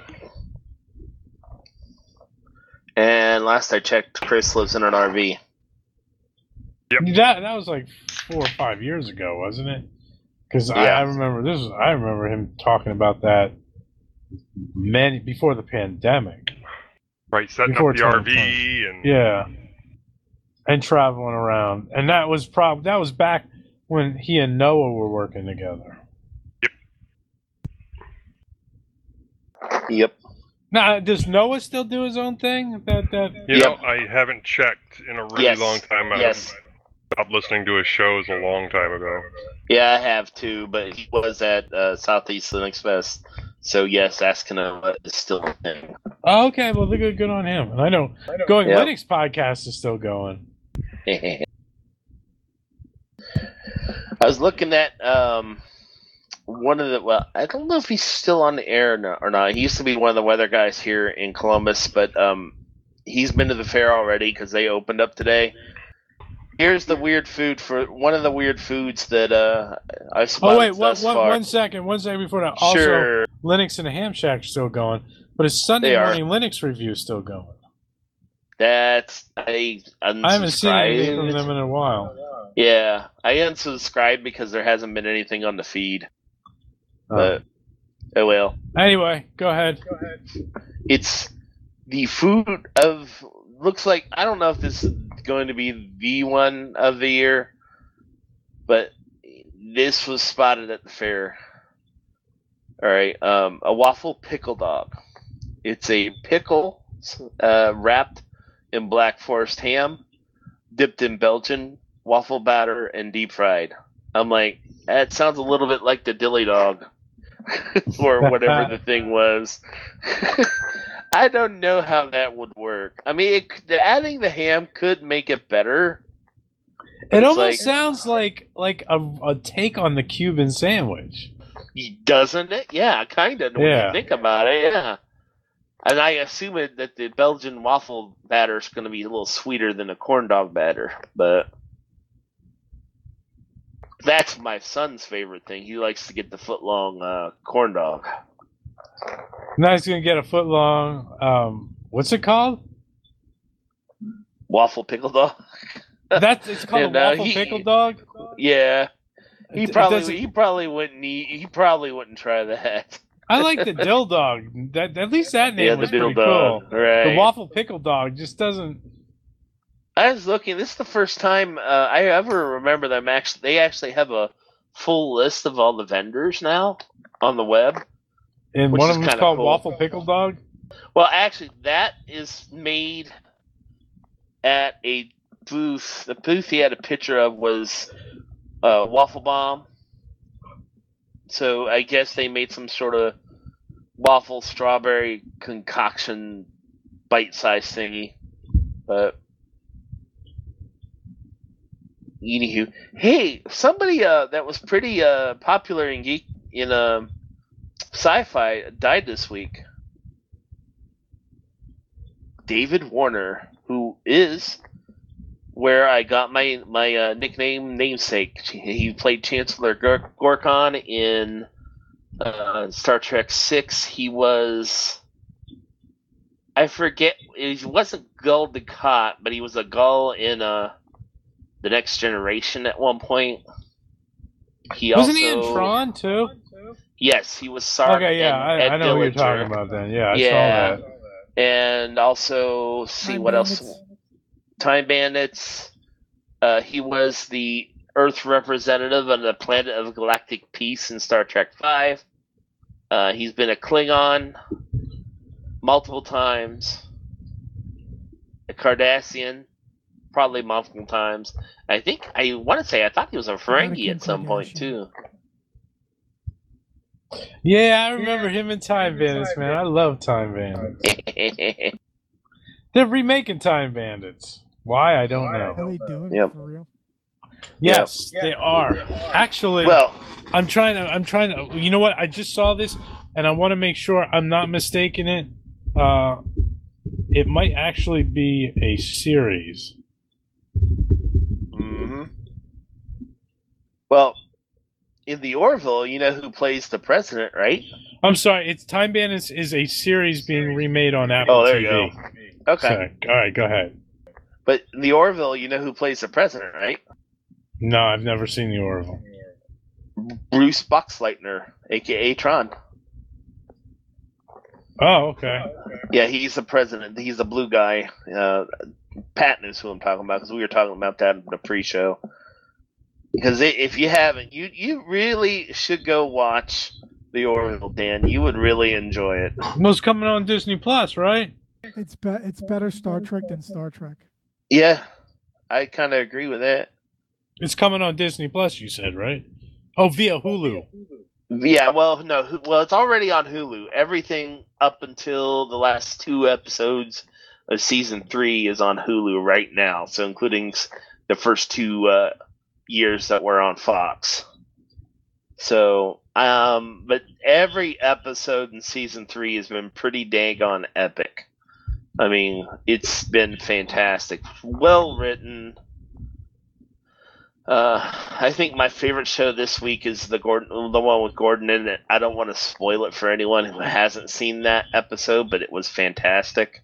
And last I checked, Chris lives in an RV. That was like 4 or 5 years ago, wasn't it? Because I Yeah. remember this. I remember him talking about that before the pandemic. Right, setting Before up the 2020. RV and Yeah, and traveling around, and that was back when he and Noah were working together. Yep. Now, does Noah still do his own thing? you know, I haven't checked in a really Yes. long time. I Yes. stopped listening to his shows a long time ago. Yeah, I have too, but he was at Southeast Linux Fest. So yes, Asking Noah is still in. Oh, okay, well, they're good on him. And I know Going Yeah. Linux podcast is still going. I was looking at one of the. Well, I don't know if he's still on the air or not. He used to be one of the weather guys here in Columbus, but he's been to the fair already because they opened up today. Here's the weird food for one of the weird foods that I've spotted Oh wait, thus far. one second before that. Also, Sure. Linux and the Ham Shack's still going, but his Sunday They are. morning Linux review still going. That's I haven't seen anything from unsubscribed. them in a while. Yeah, I unsubscribed because there hasn't been anything on the feed. But oh well. Anyway, go ahead. It's the food of looks like I don't know if this is going to be the one of the year, but this was spotted at the fair. All right, a waffle pickle dog. It's a pickle wrapped in Black Forest ham, dipped in Belgian waffle batter, and deep fried. I'm like, that sounds a little bit like the dilly dog, or whatever the thing was. I don't know how that would work. I mean, adding the ham could make it better. It It's almost sounds like a take on the Cuban sandwich. Doesn't it? Yeah, kind of. When Yeah. you think about it, yeah. And I assume that the Belgian waffle batter is going to be a little sweeter than a corn dog batter, but that's my son's favorite thing. He likes to get the foot-long corn dog. Now he's gonna get a foot long. What's it called? Waffle pickle dog. It's called And, a waffle pickle dog. Yeah, he It probably wouldn't try that. I like the dill dog. That at least that name Yeah, the was dill pretty dog, cool. right. The waffle pickle dog just doesn't. I was looking. This is the first time I ever remember them. They actually have a full list of all the vendors now on the web. And Which one is of them's kinda called cool. waffle pickle dog. Well, actually, that is made at a booth. The booth he had a picture of was Waffle Bomb. So I guess they made some sort of waffle strawberry concoction bite-sized thingy. But anywho, hey, somebody that was pretty popular in geek in sci-fi died this week. David Warner, who is where I got my nickname namesake. He played Chancellor Gorkon in Star Trek VI. He was, I forget, he wasn't Gul Dukat, but he was a Gull in The Next Generation at one point. Wasn't he in Tron too? Yes, he was Sark. Okay, yeah, I know who you're talking about then. Yeah, I saw that. And also, see what else? Time Bandits. He was the Earth representative on the planet of galactic peace in Star Trek V. He's been a Klingon multiple times. A Cardassian, probably multiple times. I want to say I thought he was a Ferengi at some point too. Yeah, I remember him in Time Bandits, man. I love Time Bandits. They're remaking Time Bandits. Why? I don't know. Are they doing Yep. it for real? Yes, they are. Actually, Well, I'm trying to. You know what? I just saw this, and I want to make sure I'm not mistaken it. It might actually be a series. mhm. Well, in the Orville, you know who plays the president, right? I'm sorry. It's Time Bandits is a series being remade on Apple Oh, there TV. you go. Okay. Sorry. All right, go ahead. But in the Orville, you know who plays the president, right? No, I've never seen the Orville. Bruce Boxleitner, a.k.a. Tron. Oh, okay. Yeah, he's the president. He's the blue guy. Pat knows who I'm talking about because we were talking about that in the pre-show. Because if you haven't, you really should go watch the Orville, Dan. You would really enjoy it. It's coming on Disney Plus, right? It's better Star Trek than Star Trek. Yeah, I kind of agree with that. It's coming on Disney Plus, you said, right? Oh, via Hulu. Yeah, well, no, well, it's already on Hulu. Everything up until the last 2 episodes of season 3 is on Hulu right now. So, including the first 2 years that were on Fox. So, but every episode in season 3 has been pretty daggone epic. I mean, it's been fantastic. Well written. I think my favorite show this week is the one with Gordon in it. I don't want to spoil it for anyone who hasn't seen that episode, but it was fantastic.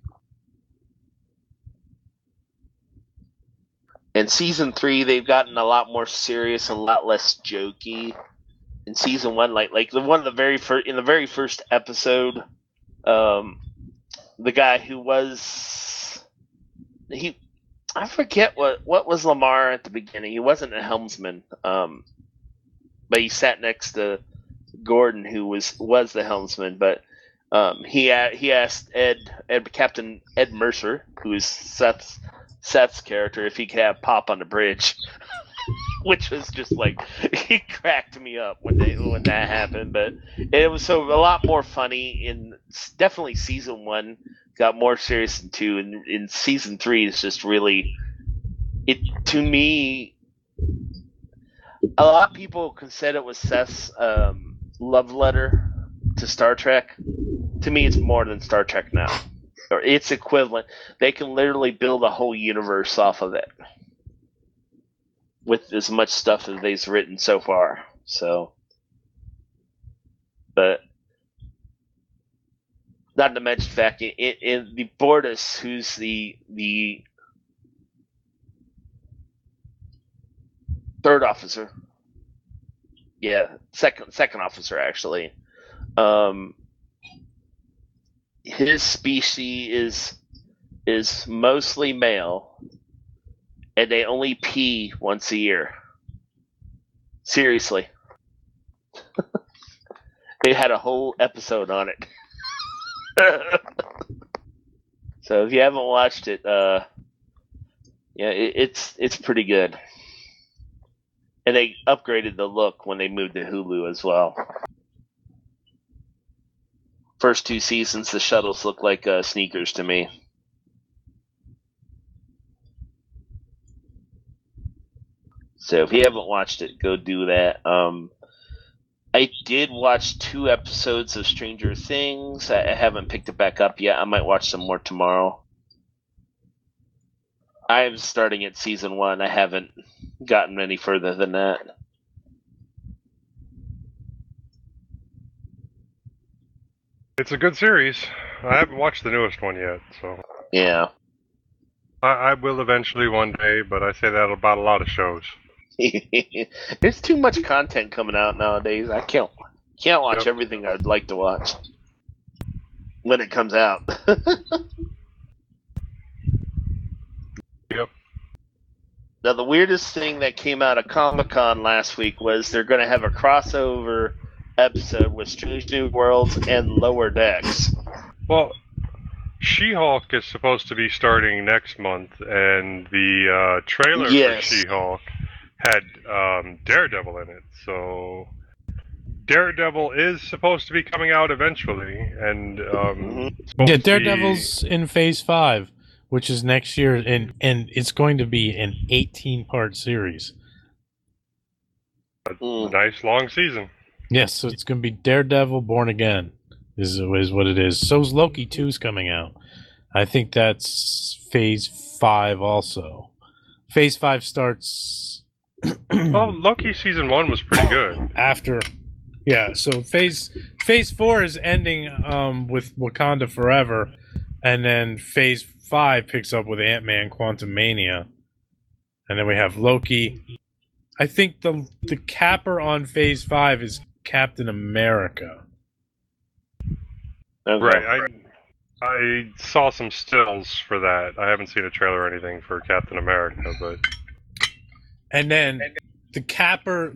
In season 3, they've gotten a lot more serious and a lot less jokey. In season 1, like the one of the very first in the very first episode, the guy who was I forget what was Lamar at the beginning. He wasn't a helmsman, but he sat next to Gordon, who was the helmsman. But he asked Captain Ed Mercer, who is Seth's character, if he could have Pop on the bridge, which was just like he cracked me up when that happened. But it was a lot more funny in definitely season 1. Got more serious than 2, and in season 3 it's just really to me. A lot of people said it was Seth's love letter to Star Trek. To me, it's more than Star Trek now, or its equivalent. They can literally build a whole universe off of it with as much stuff as they've written so far. So, but. Not to mention the fact in the Bortus, who's the third officer, second officer actually. His species is mostly male, and they only pee once a year. Seriously, they had a whole episode on it. So if you haven't watched it, it's pretty good. And they upgraded the look when they moved to Hulu as well. First 2 seasons, the shuttles look like sneakers to me. So if you haven't watched it, go do that. I did watch 2 episodes of Stranger Things. I haven't picked it back up yet. I might watch some more tomorrow. I'm starting at season 1. I haven't gotten any further than that. It's a good series. I haven't watched the newest one yet, so Yeah. I will eventually one day. But I say that about a lot of shows. There's too much content coming out nowadays. I can't watch everything I'd like to watch when it comes out. Yep. Now, the weirdest thing that came out of Comic-Con last week was they're going to have a crossover episode with Strange New Worlds and Lower Decks. Well, She-Hulk is supposed to be starting next month, and the trailer for She-Hulk had Daredevil in it, so Daredevil is supposed to be coming out eventually, and Daredevil's in Phase 5, which is next year, and it's going to be an 18-part series. A nice long season. Yes, so it's going to be Daredevil Born Again is what it is. So's Loki 2's coming out. I think that's Phase 5 also. Phase 5 starts... Well, Loki season 1 was pretty good. So phase 4 is ending with Wakanda Forever, and then Phase 5 picks up with Ant-Man Quantumania, and then we have Loki. I think the capper on Phase 5 is Captain America. Okay. Right. I saw some stills for that. I haven't seen a trailer or anything for Captain America, but. And then the capper,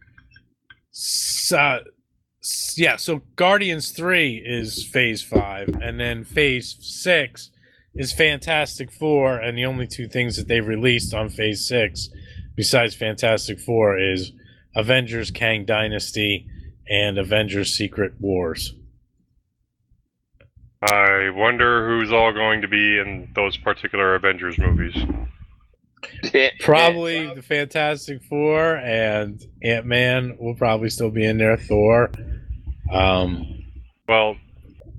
so Guardians 3 is Phase 5, and then Phase 6 is Fantastic Four, and the only 2 things that they've released on Phase 6, besides Fantastic Four, is Avengers Kang Dynasty and Avengers Secret Wars. I wonder who's all going to be in those particular Avengers movies. Probably the Fantastic Four, and Ant-Man will probably still be in there. Thor. Well,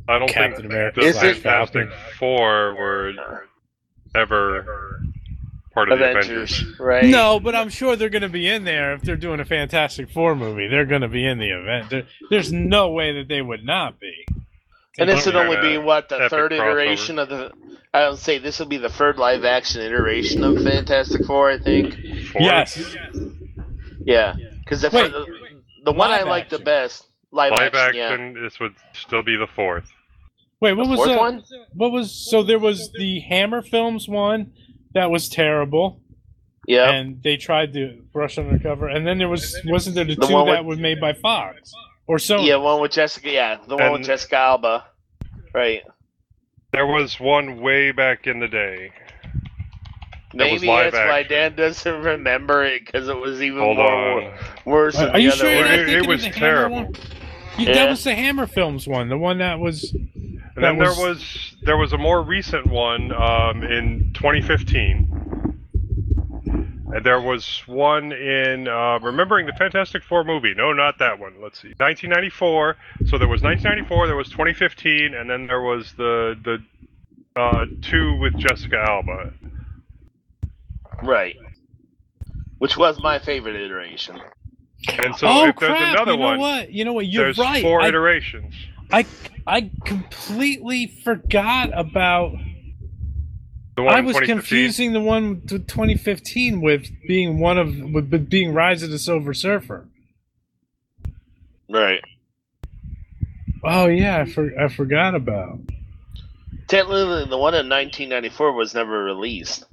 I don't Captain think America the Is it- Fantastic Four were ever part of the Avengers. right? No, but I'm sure they're going to be in there if they're doing a Fantastic Four movie. They're going to be in the event. There's no way that they would not be. And this would Yeah, only be what the epic third crossover. iteration of the. I would say this would be the third live action iteration of Fantastic Four. I think. Four? Yes. Yeah, because the Wait, one I live like the action. best live Live action. action, this would still be the fourth. Wait, what The was fourth the one? What was so? There was the Hammer Films one that was terrible, Yeah. and they tried to brush undercover. And then there wasn't there the The two one that with- were made by Fox or Sony? Yeah, one with Jessica. Yeah, the one with And- Jessica Alba. Right. There was one way back in the day. That was Maybe live that's why action. Dan doesn't remember it because it was even Hold more on. worse than Are you the sure other you're one. not It thinking was of the Hammer terrible. one? Yeah. That was the Hammer Films one, the one that was. And then there was a more recent one in 2015. And there was one in remembering the Fantastic Four movie. No, not that one. Let's see, 1994. So there was 1994. There was 2015, and then there was the two with Jessica Alba. Right. Which was my favorite iteration. And so oh if there's crap! another You know one, what? You know what? You're there's right. four iterations. I completely forgot about. The one I in was 2015. confusing the one with 2015 with being being Rise of the Silver Surfer. Right. Oh yeah, I forgot about. Technically, the one in 1994 was never released.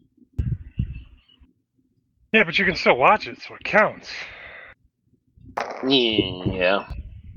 Yeah, but you can still watch it, so it counts. Yeah.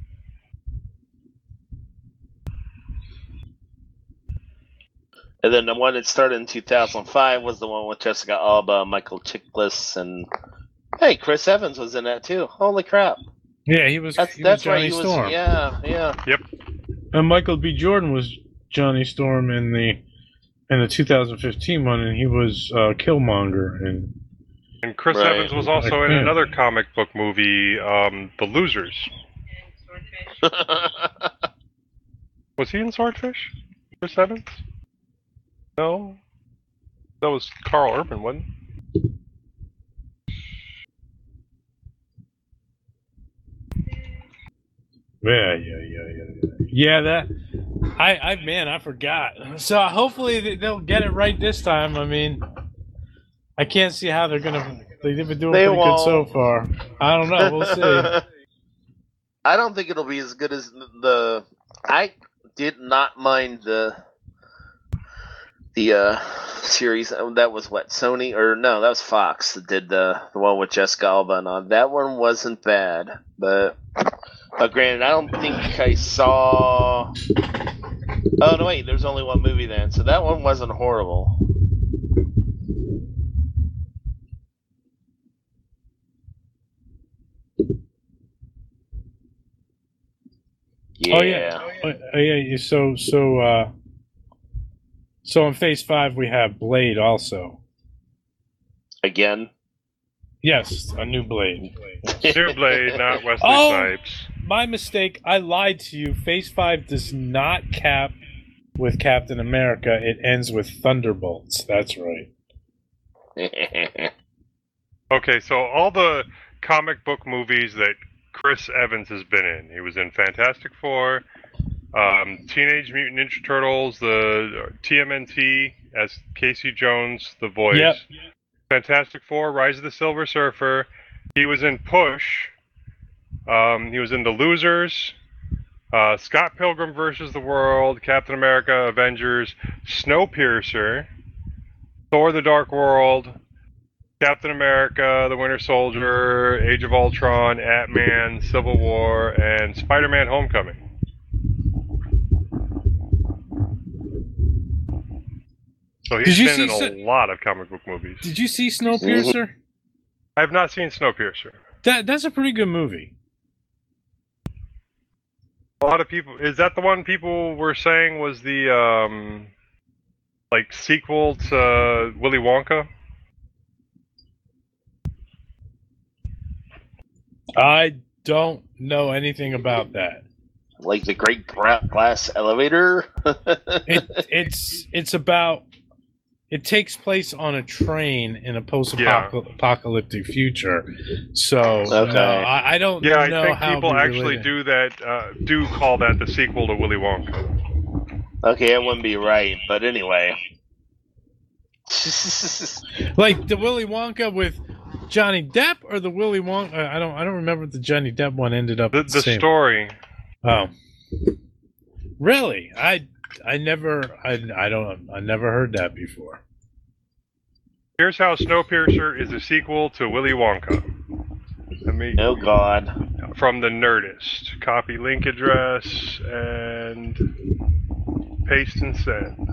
And then the one that started in 2005 was the one with Jessica Alba, Michael Chiklis, and hey, Chris Evans was in that too. Holy crap! Yeah, he was. That's he was right. Johnny He was. Storm. Yeah. And Michael B. Jordan was Johnny Storm in the 2015 one, and he was Killmonger. And Chris Right. Evans was also in another comic book movie, The Losers. And Swordfish. Was he in Swordfish? Chris Evans? No. That was Carl Urban, wasn't it? Yeah, that. I forgot. So hopefully they'll get it right this time. I mean, I can't see how they're gonna. They've been doing They pretty good so won't. far. I don't know. We'll see. I don't think it'll be as good as the. I did not mind the series. That was what, Sony, or no, that was Fox that did the one with Jessica Alba and on. That one wasn't bad, but granted, I don't think I saw. Oh no, wait, there's only one movie then, so that one wasn't horrible. Yeah. Oh yeah. So in Phase 5 we have Blade also. Again. Yes, a new Blade. New Blade, not Wesley Oh! Snipes. My mistake. I lied to you. Phase 5 does not cap with Captain America. It ends with Thunderbolts. That's right. Okay, so all the comic book movies that Chris Evans has been in. He was in Fantastic Four, Teenage Mutant Ninja Turtles, the TMNT as Casey Jones, the voice. Yep. Fantastic Four, Rise of the Silver Surfer. He was in Push. He was in The Losers. Scott Pilgrim vs. the World, Captain America, Avengers, Snowpiercer, Thor: The Dark World, Captain America, The Winter Soldier, Age of Ultron, Ant-Man, Civil War, and Spider-Man: Homecoming. So Did he's you been see in a lot of comic book movies. Did you see Snowpiercer? I have not seen Snowpiercer. That's a pretty good movie. A lot of people. Is that the one people were saying was the like sequel to Willy Wonka? I don't know anything about that. like the Great Glass Elevator. It's about. It takes place on a train in a post-apocalyptic future. So Okay. no, I don't Yeah, know I think how people it'd be actually related. do call that the sequel to Willy Wonka. Okay, it wouldn't be right, but anyway. Like the Willy Wonka with Johnny Depp, or the Willy Wonka. I don't remember what the Johnny Depp one ended up. The same. story. Oh, really? I never heard that before. Here's how Snowpiercer is a sequel to Willy Wonka. Let me Oh God. from the Nerdist. Copy link address and paste and send.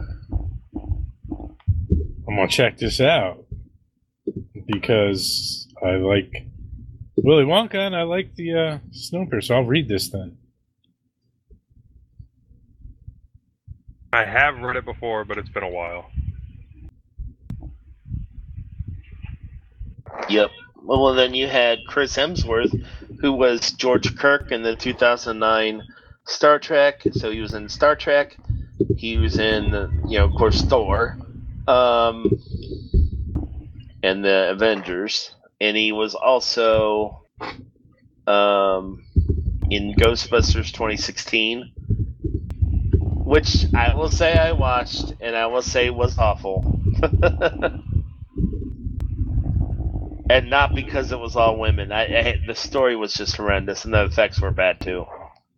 I'm gonna check this out because I like Willy Wonka and I like the Snowpiercer. So I'll read this then. I have read it before, but it's been a while. Yep. Well, then you had Chris Hemsworth, who was George Kirk in the 2009 Star Trek. So he was in Star Trek. He was in, of course, Thor, and the Avengers, and he was also in Ghostbusters 2016, which I will say I watched, and I will say was awful. And not because it was all women. The story was just horrendous, and the effects were bad too.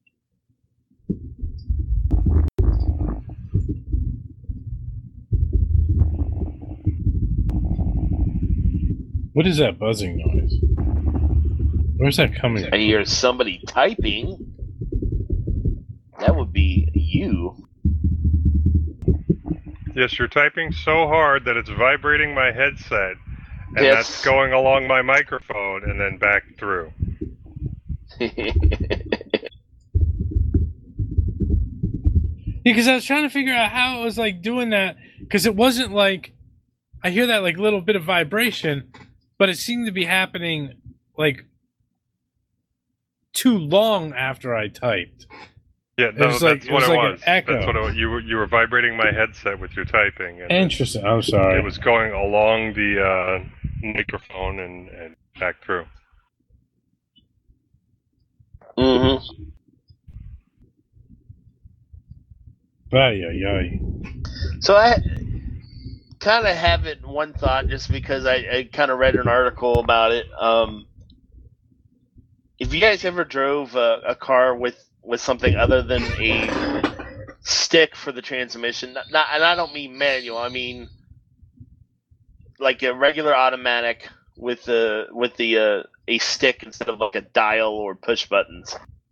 What is that buzzing noise? Where's that coming I from? hear somebody typing. That would be you. Yes, you're typing so hard that it's vibrating my headset, and Yes. that's going along my microphone and then back through. Because I was trying to figure out how it was like doing that, because it wasn't like I hear that like little bit of vibration, but it seemed to be happening like too long after I typed. Yeah, no, was that's like- it what was it like an was. echo. That's what you were vibrating my headset with your typing, and Interesting. I'm sorry. it was going along the microphone and back through. Mm-hmm. Ay, ay, ay. So I kind of have it in one thought, just because I kind of read an article about it. If you guys ever drove a car with something other than a stick for the transmission, and I don't mean manual, I mean like a regular automatic with a stick instead of like a dial or push buttons.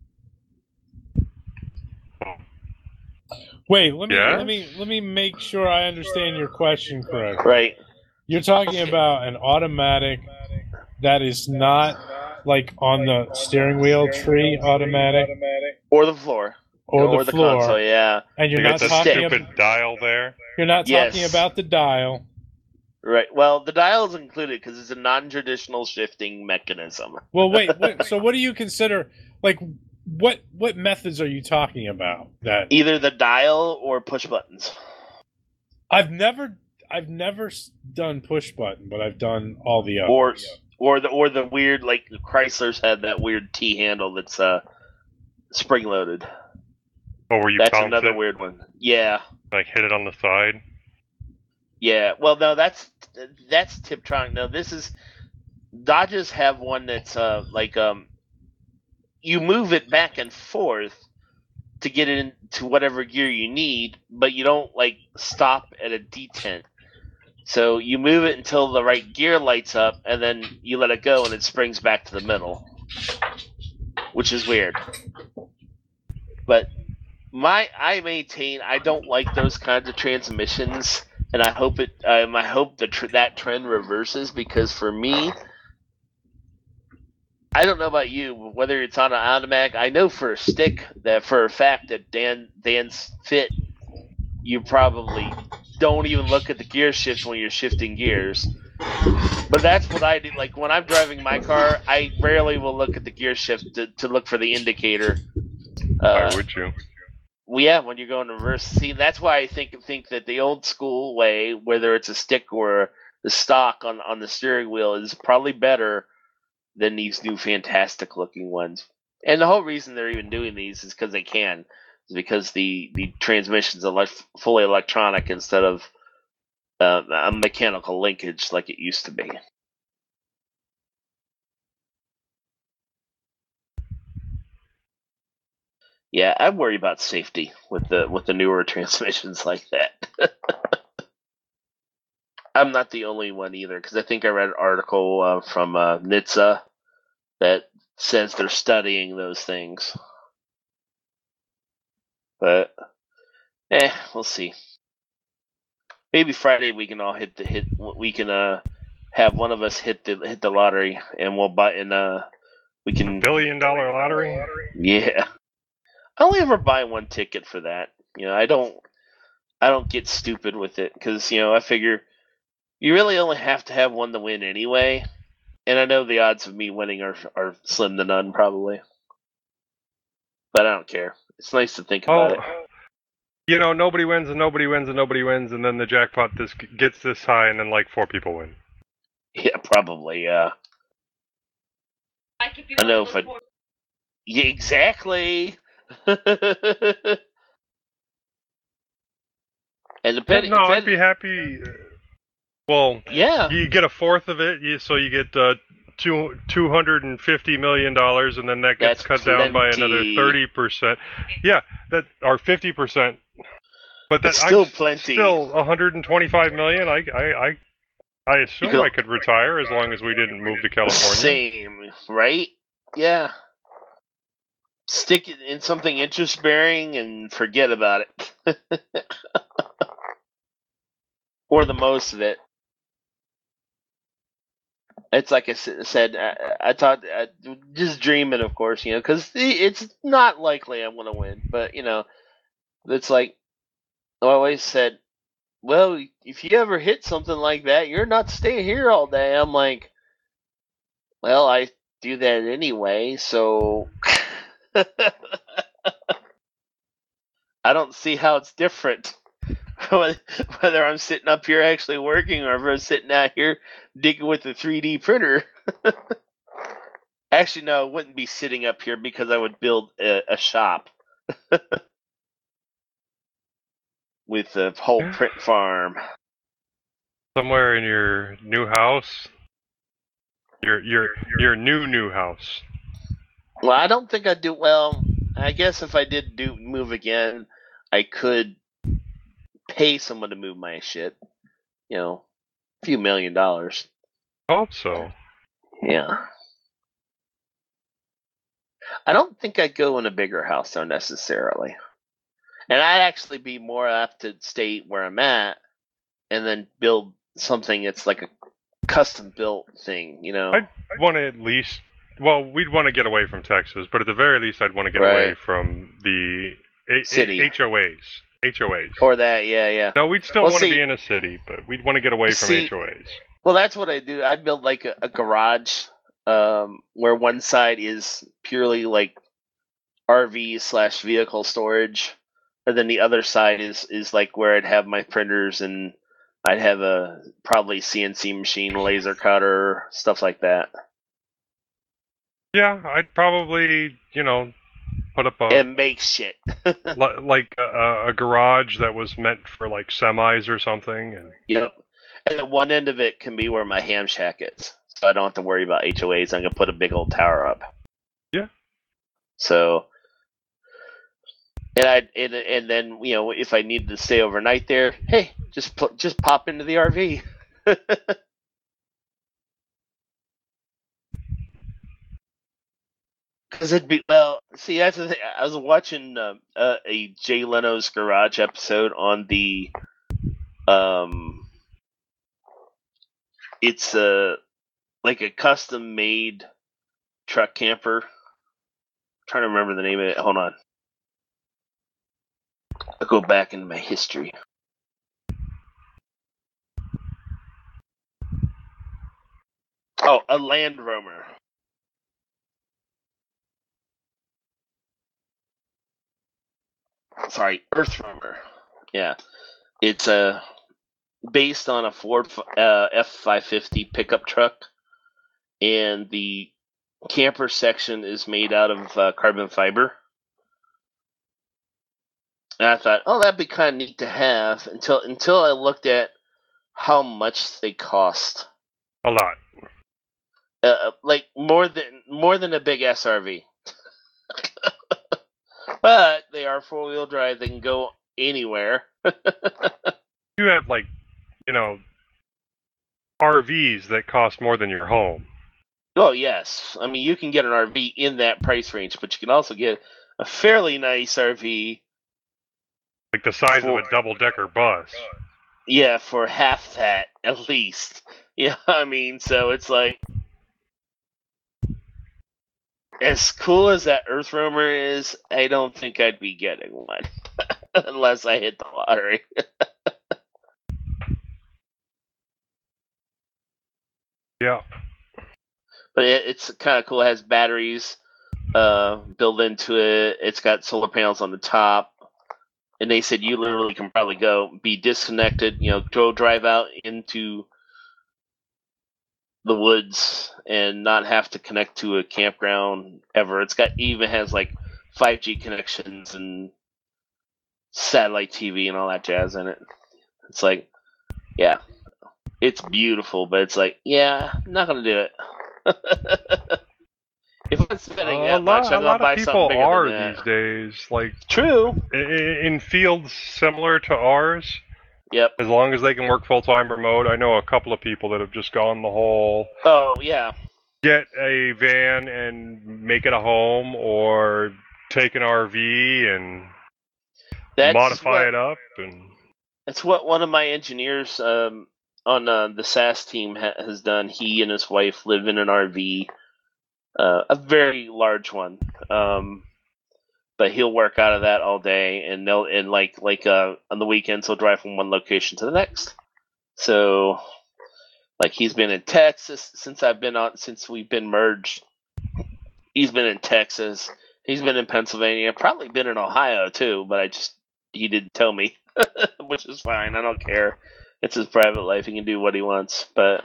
Wait, let Yeah? me make sure I understand your question correctly. Right. You're talking about an automatic that is not like on the steering wheel tree automatic Or the floor. or the floor, console, yeah. and you're You not got the talking stupid about dial there. Yes. talking about the dial. Right. Well, the dial is included because it's a non-traditional shifting mechanism. Well, wait. So, what do you consider like? What methods are you talking about? That Either the dial or push buttons. I've never done push button, but I've done all the others. Or the weird, like Chrysler's had that weird T handle that's spring loaded. Or where you That's bounce another it, weird one. Yeah. like hit it on the side. Yeah. Well, no, that's Tiptronic. No, this is Dodges have one that's you move it back and forth to get it into whatever gear you need, but you don't like stop at a detent. So you move it until the right gear lights up, and then you let it go, and it springs back to the middle, which is weird. But I maintain I don't like those kinds of transmissions, and I hope that trend reverses, because for me, I don't know about you, whether it's on an automatic. I know for a fact that Dan's Fit, you probably don't even look at the gear shift when you're shifting gears. But that's what I do. Like when I'm driving my car, I rarely will look at the gear shift to look for the indicator Why would you? Well, yeah, when you're going reverse. See, that's why I think that the old school way, whether it's a stick or the stock on the steering wheel, is probably better than these new fantastic looking ones. And the whole reason they're even doing these is because they can. It's because the transmission's fully electronic instead of a mechanical linkage like it used to be. Yeah, I worry about safety with the newer transmissions like that. I'm not the only one either, because I think I read an article from NHTSA that says they're studying those things. But, we'll see. Maybe Friday we can all we can have one of us hit the lottery, and we'll buy we can $1 billion lottery. Yeah. I only ever buy one ticket for that. I don't get stupid with it because I figure you really only have to have one to win anyway, and I know the odds of me winning are slim to none probably, but I don't care. It's nice to think about it. Nobody wins and nobody wins and nobody wins, and then the jackpot gets this high, and then like 4 people win. Yeah, probably. Yeah. I know if I. Yeah, exactly. And I'd be happy. Well, yeah, you get a fourth of it, so you get $250 million, and then that gets cut down by another 30%. Yeah, that or 50%. But that's still plenty. Still 125 million. I assume I could retire as long as we didn't move to California. Same, right? Yeah. Stick it in something interest bearing and forget about it. Or the most of it. It's like I said, I thought, just dreaming, of course, because it's not likely I'm going to win. But, it's like, I always said, well, if you ever hit something like that, you're not staying here all day. I'm like, well, I do that anyway, so I don't see how it's different. Whether I'm sitting up here actually working or if I'm sitting out here digging with the 3D printer. Actually, no, I wouldn't be sitting up here because I would build a shop with a whole print farm. Somewhere in your new house? Your new house. Well, I don't think I'd do well. I guess if I did move again, I could pay someone to move my shit. A few $1 million. I hope so. Yeah. I don't think I'd go in a bigger house though necessarily. And I'd actually be more apt to stay where I'm at and then build something that's like a custom built thing, I'd want to at least, we'd want to get away from Texas, but at the very least I'd want to get away from the city. HOAs. Or that, yeah. No, we'd still want to be in a city, but we'd want to get away from HOAs. Well, that's what I do. I build like a garage where one side is purely like RV/vehicle storage, and then the other side is like where I'd have my printers and I'd have a probably CNC machine, laser cutter, stuff like that. Yeah, I'd probably, put up and make shit like a garage that was meant for like semis or something. And yep. And at one end of it can be where my ham shack is, so I don't have to worry about HOAs. I'm gonna put a big old tower up. Yeah. So. And then if I needed to stay overnight there, hey, just pop into the RV. Because it'd be see, that's the thing. I was watching a Jay Leno's Garage episode on the it's like a custom made truck camper. I'm trying to remember the name of it. Hold on. I'll go back into my history. Oh, a Land Rover. sorry, Earth Roamer. Yeah, it's based on a Ford F550 pickup truck, and the camper section is made out of carbon fiber. And I thought, oh, that'd be kind of neat to have until I looked at how much they cost. A lot. Like more than a big SRV. But they are 4-wheel drive. They can go anywhere. You have RVs that cost more than your home. Oh yes, I mean you can get an RV in that price range, but you can also get a fairly nice RV. Like the size of a double-decker bus. Yeah, for half that at least. Yeah, I mean, so it's like as cool as that Earth Roamer is, I don't think I'd be getting one unless I hit the lottery. Yeah. But it's kind of cool. It has batteries built into it. It's got solar panels on the top. And they said you literally can probably be disconnected, go drive out into the woods and not have to connect to a campground ever. It's even has like 5G connections and satellite TV and all that jazz in it. It's like, yeah, it's beautiful, but it's like, yeah, I'm not gonna do it. If I'm spending that much, I'm gonna buy something bigger than that. A lot of people are these days. Like true in fields similar to ours. Yep. As long as they can work full-time remote. I know a couple of people that have just gone the whole... Oh, yeah. Get a van and make it a home, or take an RV and modify it up. And that's what one of my engineers on the SAS team has done. He and his wife live in an RV, a very large one. But he'll work out of that all day, and on the weekends he'll drive from one location to the next. So, like he's been in Texas since we've been merged. He's been in Texas. He's been in Pennsylvania. Probably been in Ohio too, but he didn't tell me, which is fine. I don't care. It's his private life. He can do what he wants. But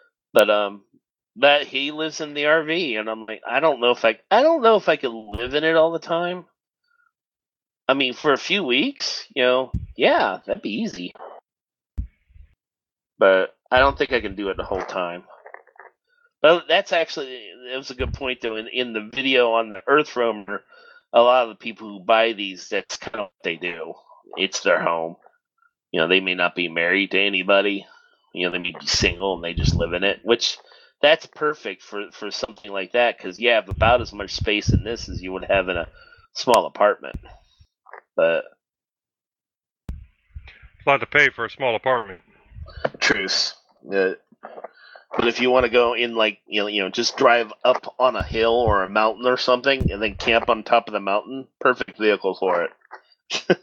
that he lives in the RV, and I'm like, I don't know if I could live in it all the time. I mean, for a few weeks, yeah, that'd be easy. But I don't think I can do it the whole time. But it was a good point, though. In the video on the Earth Roamer, a lot of the people who buy these, that's kind of what they do. It's their home. They may not be married to anybody. They may be single and they just live in it, which that's perfect for something like that because you have about as much space in this as you would have in a small apartment. But a lot to pay for a small apartment. Truth. But if you want to go in, just drive up on a hill or a mountain or something, and then camp on top of the mountain, perfect vehicle for it.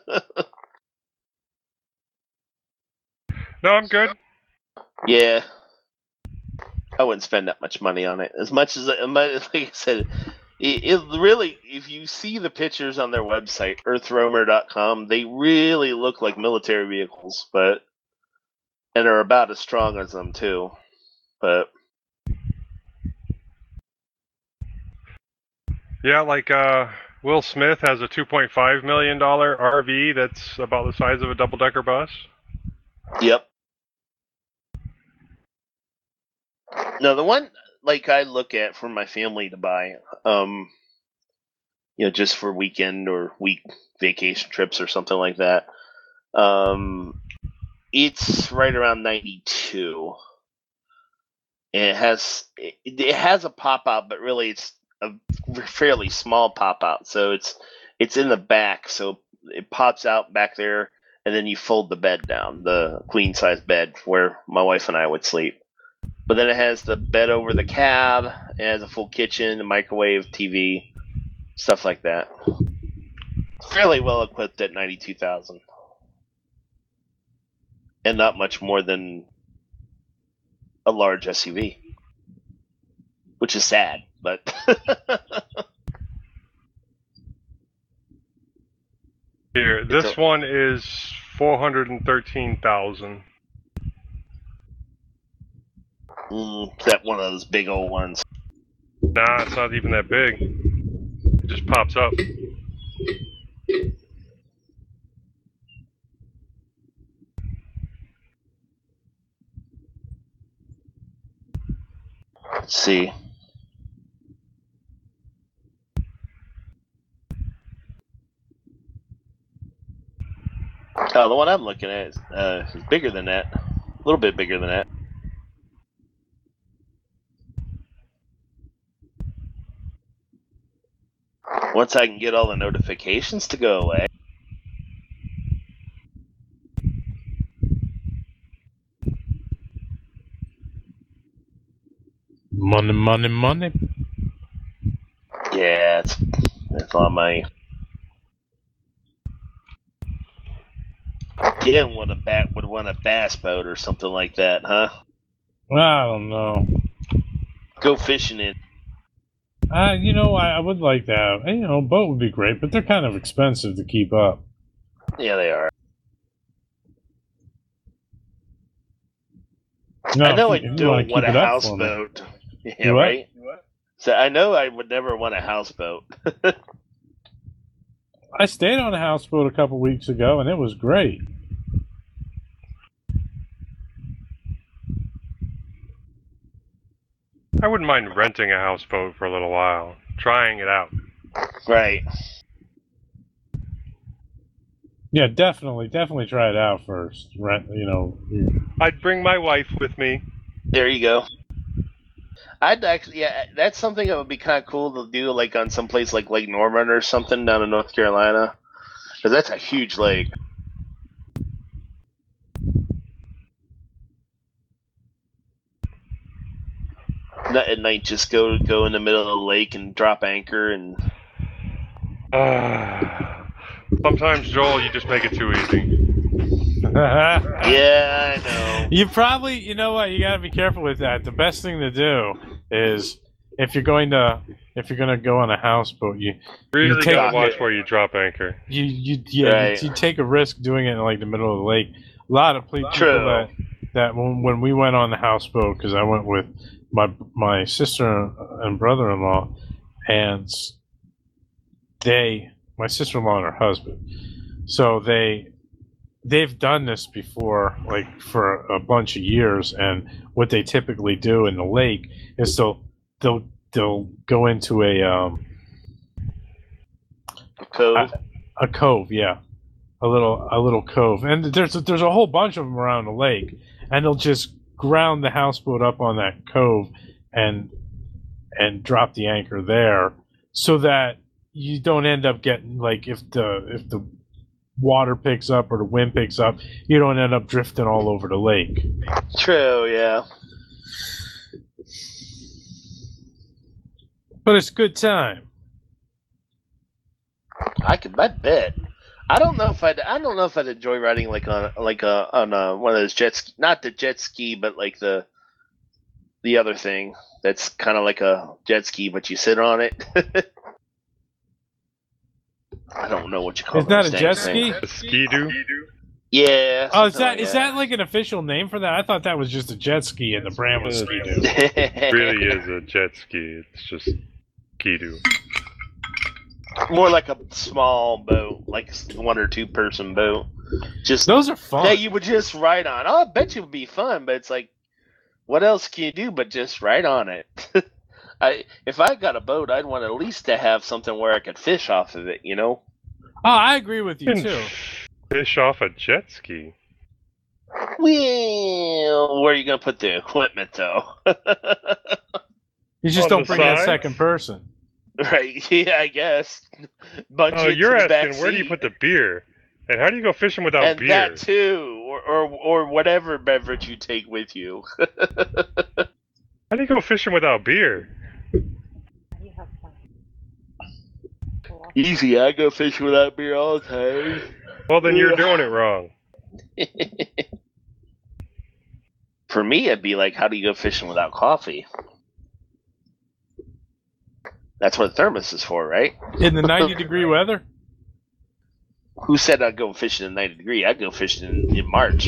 No, I'm good. Yeah, I wouldn't spend that much money on it. As much as, like I said. It really, if you see the pictures on their website, earthroamer.com, they really look like military vehicles, and are about as strong as them too. But yeah, like Will Smith has a $2.5 million RV that's about the size of a double-decker bus. Yep. No, the one I look at for my family to buy, just for weekend or week vacation trips or something like that. It's right around 92. And it has a pop out, but really it's a fairly small pop out. So it's in the back, so it pops out back there, and then you fold the bed down, the queen size bed where my wife and I would sleep. But then it has the bed over the cab, it has a full kitchen, a microwave, TV, stuff like that. Fairly well equipped at $92,000. And not much more than a large SUV. Which is sad, but Here, this one is 413,000. That one of those big old ones. Nah, it's not even that big. It just pops up. Let's see. Oh, the one I'm looking at is bigger than that. A little bit bigger than that. Once I can get all the notifications to go away. Money, money, money. Yeah, it's on my. Yeah, would want a bass boat or something like that, huh? I don't know. Go fishing in. You know, I would like that. You know, boat would be great, but they're kind of expensive to keep up. Yeah, they are. No, I know I if you don't wanna want a keep it up for me. houseboat. Yeah, You what? right? So I know I would never want a houseboat. I stayed on a houseboat a couple weeks ago, and it was great. I wouldn't mind renting a houseboat for a little while, trying it out. Right. Yeah, definitely try it out first. Rent, you know. I'd bring my wife with me. There you go. I'd actually, yeah, that's something that would be kind of cool to do, like on some place like Lake Norman or something down in North Carolina, because that's a huge lake. At night, just go in the middle of the lake and drop anchor and. Sometimes, Joel, you just make it too easy. Yeah, I know. You probably, you know what? You got to be careful with that. The best thing to do is if you're going to go on a houseboat, you Really take gotta watch where you drop anchor. you take a risk doing it in like the middle of the lake. A lot of people True. that when we went on the houseboat, because I went with my sister and brother-in-law, and my sister-in-law and her husband, so they've done this before, like for a bunch of years, and what they typically do in the lake is they'll go into a Cove. a cove, yeah, a little cove, and there's a whole bunch of them around the lake, and they'll just ground the houseboat up on that cove and drop the anchor there, so that you don't end up getting, like, if the water picks up or the wind picks up, you don't end up drifting all over the lake. True, yeah. But it's a good time. I bet. I don't know if I'd enjoy riding like on one of those jet ski, not the jet ski, but like the other thing that's kind of like a jet ski, but you sit on it. I don't know what you call it. It's not a jet ski? A ski-doo? Yeah. Oh, is something that like an official name for that? I thought that was just a jet ski and the brand was Ski-Doo. It really is a jet ski. It's just ski-doo. More like a small boat, like 1 or 2 person boat. Just those are fun. that you would just ride on. Oh, I bet you it would be fun, but it's like, what else can you do but just ride on it? If I got a boat, I'd want at least to have something where I could fish off of it, you know? Oh, I agree with you too. Fish off a jet ski. Well, where are you gonna put the equipment, though? You just On don't the bring in a side? second person. Right? Yeah, I guess. Bunch Oh, it you're to the back asking where do you seat. put the beer? And how do you go fishing without And beer? that too, or whatever beverage you take with you. How do you go fishing without beer? Easy, I go fishing without beer all the time. Well, then you're doing it wrong. For me, it'd be like, how do you go fishing without coffee? That's what a thermos is for, right? In the 90-degree weather? Who said I'd go fishing in 90 degree? I'd go fishing in March.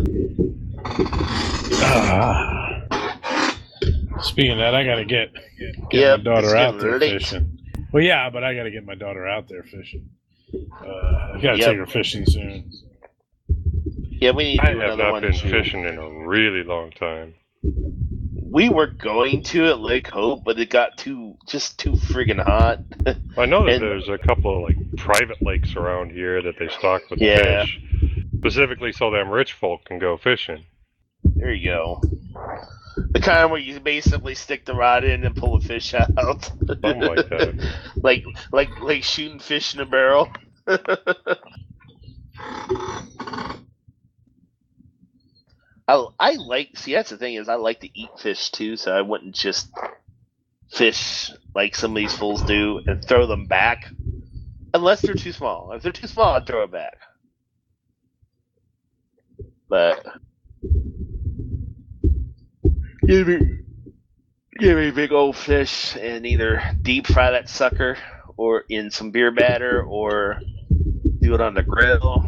Speaking of that, I gotta get Yep, my daughter it's out getting there late. fishing. Well, yeah, but I gotta get my daughter out there fishing. I gotta Yep. take her fishing soon. Yeah, we need to I do have another not one. been too. fishing in a really long time. We were going to at Lake Hope, but it got too friggin' hot. I know that And- there's a couple of like private lakes around here that they stock with Yeah. fish, specifically so them rich folk can go fishing. There you go. The kind where you basically stick the rod in and pull a fish out. Something like that. like shooting fish in a barrel. I like, see, that's the thing, is I like to eat fish too, so I wouldn't just fish like some of these fools do and throw them back unless they're too small. If they're too small, I'd throw it back. But give me a big old fish and either deep fry that sucker or in some beer batter or do it on the grill.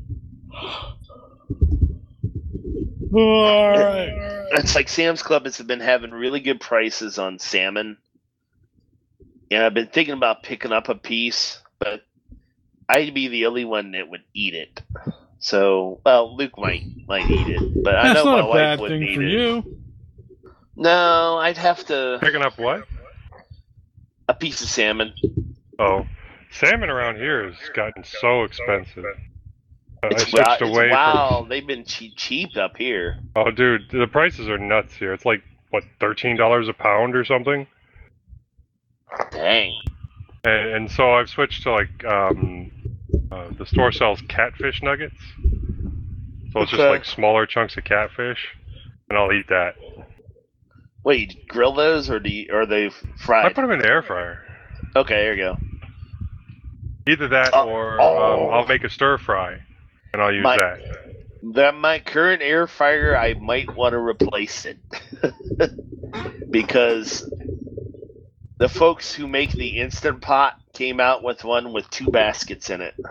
All right. It's like Sam's Club has been having really good prices on salmon. And I've been thinking about picking up a piece, but I'd be the only one that would eat it. So, well, Luke might eat it, but I That's know my not a wife bad wouldn't thing eat for it. you. No, I'd have to Picking up what? a piece of salmon. Oh, salmon around here has gotten so expensive. I It's switched away wow, they've been cheap up here. from. Oh, dude, the prices are nuts here. It's like what, $13 a pound or something. Dang. And so I've switched to like the store sells catfish nuggets. So it's just Okay. like smaller chunks of catfish, and I'll eat that. Wait, you grill those or are they I fried? put them in the air fryer. Okay, there you go. Either that Oh. or I'll make a stir fry, and I'll use My- that. My current air fryer, I might want to replace it because the folks who make the Instant Pot came out with one with 2 baskets in it.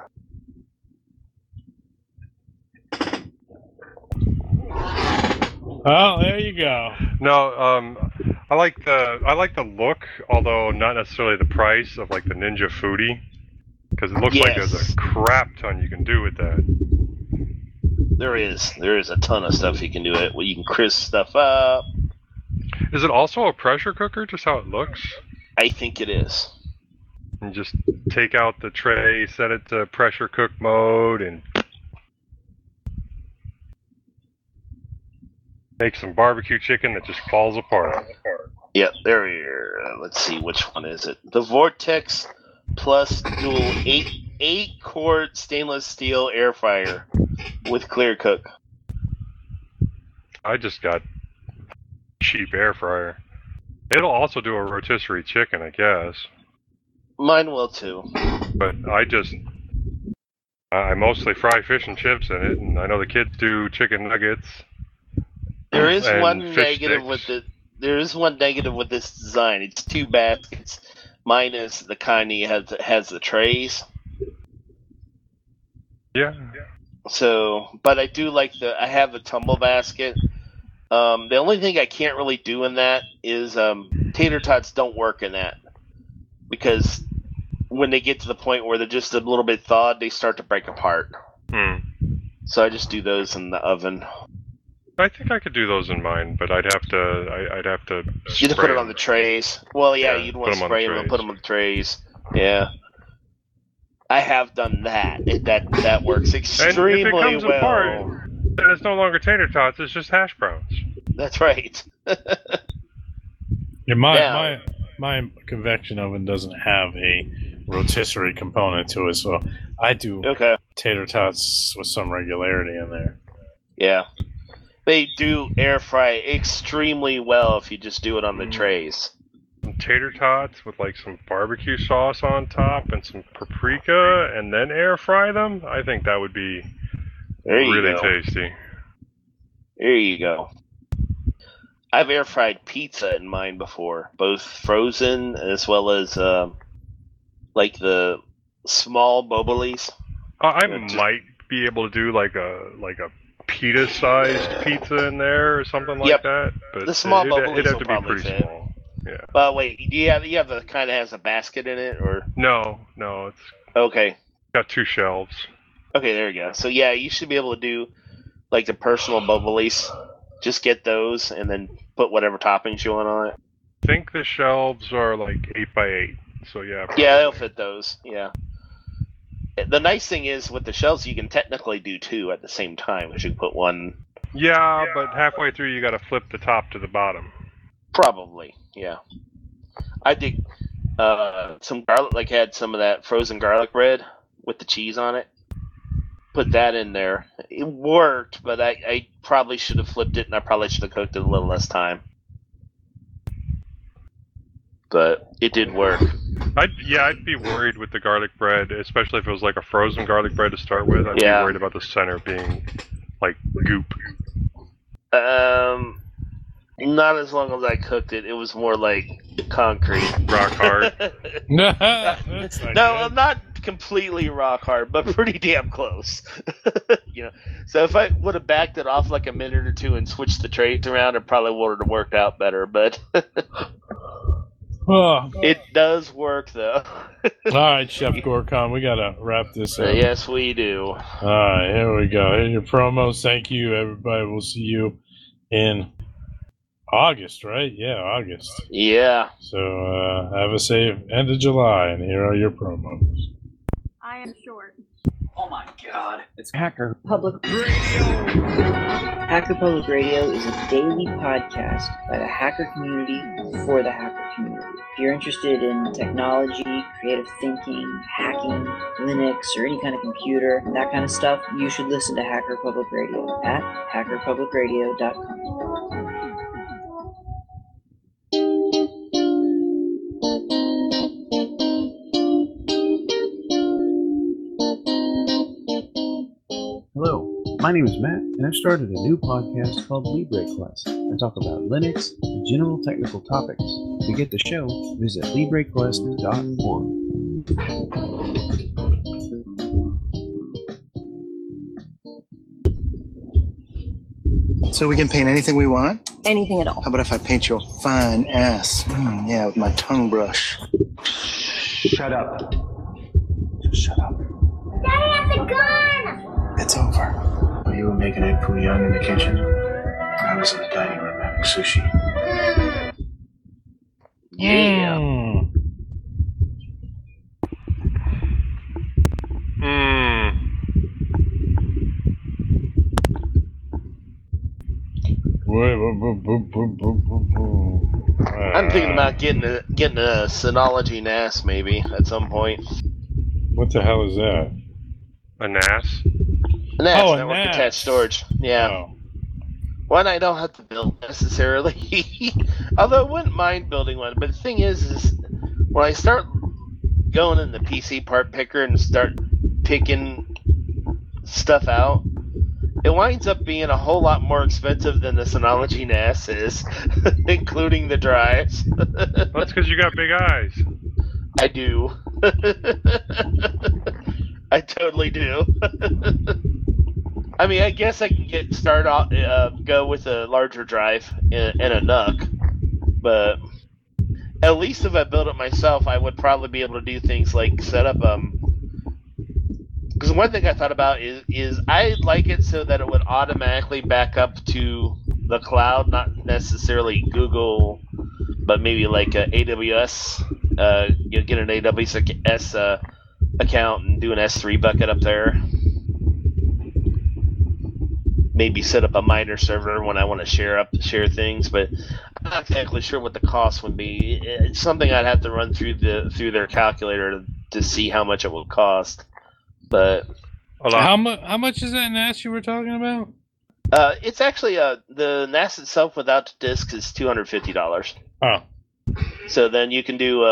Oh, there you go. No, I like the look, although not necessarily the price of like the Ninja Foodie, because it looks like there's Yes. a crap ton you can do with that. There is a ton of stuff you can do it. Well, you can crisp stuff up. Is it also a pressure cooker, just how it looks? I think it is. And just take out the tray, set it to pressure cook mode, and make some barbecue chicken that just falls apart. Yep, there we are. Let's see, which one is it? The Vortex Plus Dual 8-quart stainless steel air fryer with clear cook. I just got cheap air fryer. It'll also do a rotisserie chicken, I guess. Mine will too. But I mostly fry fish and chips in it, and I know the kids do chicken nuggets. There is and one fish negative sticks. with it. There is one negative with this design. It's 2 baskets. Mine is the kind that has the trays. Yeah. So, but I do like I have the tumble basket. The only thing I can't really do in that is tater tots don't work in that because when they get to the point where they're just a little bit thawed, they start to break apart. So I just do those in the oven. I think I could do those in mine, but I'd have to. You just put it spray on the trays. Well, yeah, Yeah, you'd put want to 'em on spray the them and put them trays. on the trays. Yeah. I have done that. That works extremely and if it comes well. apart, then it's no longer tater tots; it's just hash browns. That's right. Yeah, Now- my convection oven doesn't have a rotisserie component to it, so I do Okay. tater tots with some regularity in there. Yeah. They do air fry extremely well if you just do it on the trays. Some tater tots with like some barbecue sauce on top and some paprika, and then air fry them. I think that would be There you really go. tasty. There you go. I've air fried pizza in mine before, both frozen as well as like the small bobolis. I might be able to do like a pita-sized pizza in there or something like Yep. that. But The small bubblies it'd have will to be probably pretty fit. small. Yeah. But wait, you have the kind that has a basket in it, or No, it's okay, got 2 shelves. okay, there you go. So yeah, you should be able to do like the personal bubblies. Just get those and then put whatever toppings you want on it. I think the shelves are like 8x8. So yeah. Yeah, they'll fit those. Yeah. The nice thing is with the shelves, you can technically do 2 at the same time, because you can put one. Yeah, but halfway through you got to flip the top to the bottom. Probably, yeah. I did some garlic, like had some of that frozen garlic bread with the cheese on it. Put that in there. It worked, but I probably should have flipped it, and I probably should have cooked it a little less time. But it did work. I'd be worried with the garlic bread, especially if it was like a frozen garlic bread to start with. I'd be worried about the center being like goop. Not as long as I cooked it. It was more like concrete. Rock hard. That's not No, good. I'm not completely rock hard, but pretty damn close. You know, so if I would have backed it off like a minute or two and switched the trays around, it probably would have worked out better. But Oh. it does work, though. All right, Chef Gorkon, we gotta wrap this up. Yes, we do. All right, here we go. Here's your promos. Thank you, everybody. We'll see you in August, right? Yeah, August. Yeah. So have a safe end of July, and here are your promos. I am short. Oh my god. It's Hacker Public Radio. Hacker Public Radio is a daily podcast by the hacker community for the hacker community. If you're interested in technology, creative thinking, hacking, Linux, or any kind of computer, and that kind of stuff, you should listen to Hacker Public Radio at hackerpublicradio.com. Hello, my name is Matt, and I've started a new podcast called LibreQuest. I talk about Linux and general technical topics. To get the show, visit LibreQuest.org. So we can paint anything we want? Anything at all. How about if I paint your fine ass? Yeah, with my tongue brush. Shut up. Just shut up. Daddy has a gun! It's over. While you were making egg foo young in the kitchen, I was in the dining room having sushi. Yeah. I'm thinking about getting a Synology NAS maybe at some point. What the hell is that? A NAS? A NAS, Oh, a network NAS. attached storage. Yeah. Oh. One I don't have to build necessarily. Although I wouldn't mind building one. But the thing is when I start going in the PC part picker and start picking stuff out, it winds up being a whole lot more expensive than the Synology NAS is, including the drives. That's because you got big eyes. I do. I totally do. I mean, I guess I can go with a larger drive and a NUC, but at least if I build it myself, I would probably be able to do things like set up because one thing I thought about is I'd like it so that it would automatically back up to the cloud, not necessarily Google, but maybe like AWS. You get an AWS account and do an S3 bucket up there. Maybe set up a miner server when I want to share things, but I'm not exactly sure what the cost would be. It's something I'd have to run through their calculator to see how much it will cost. But How much is that NAS you were talking about? It's actually the NAS itself without the disk is $250. Oh. So then you can do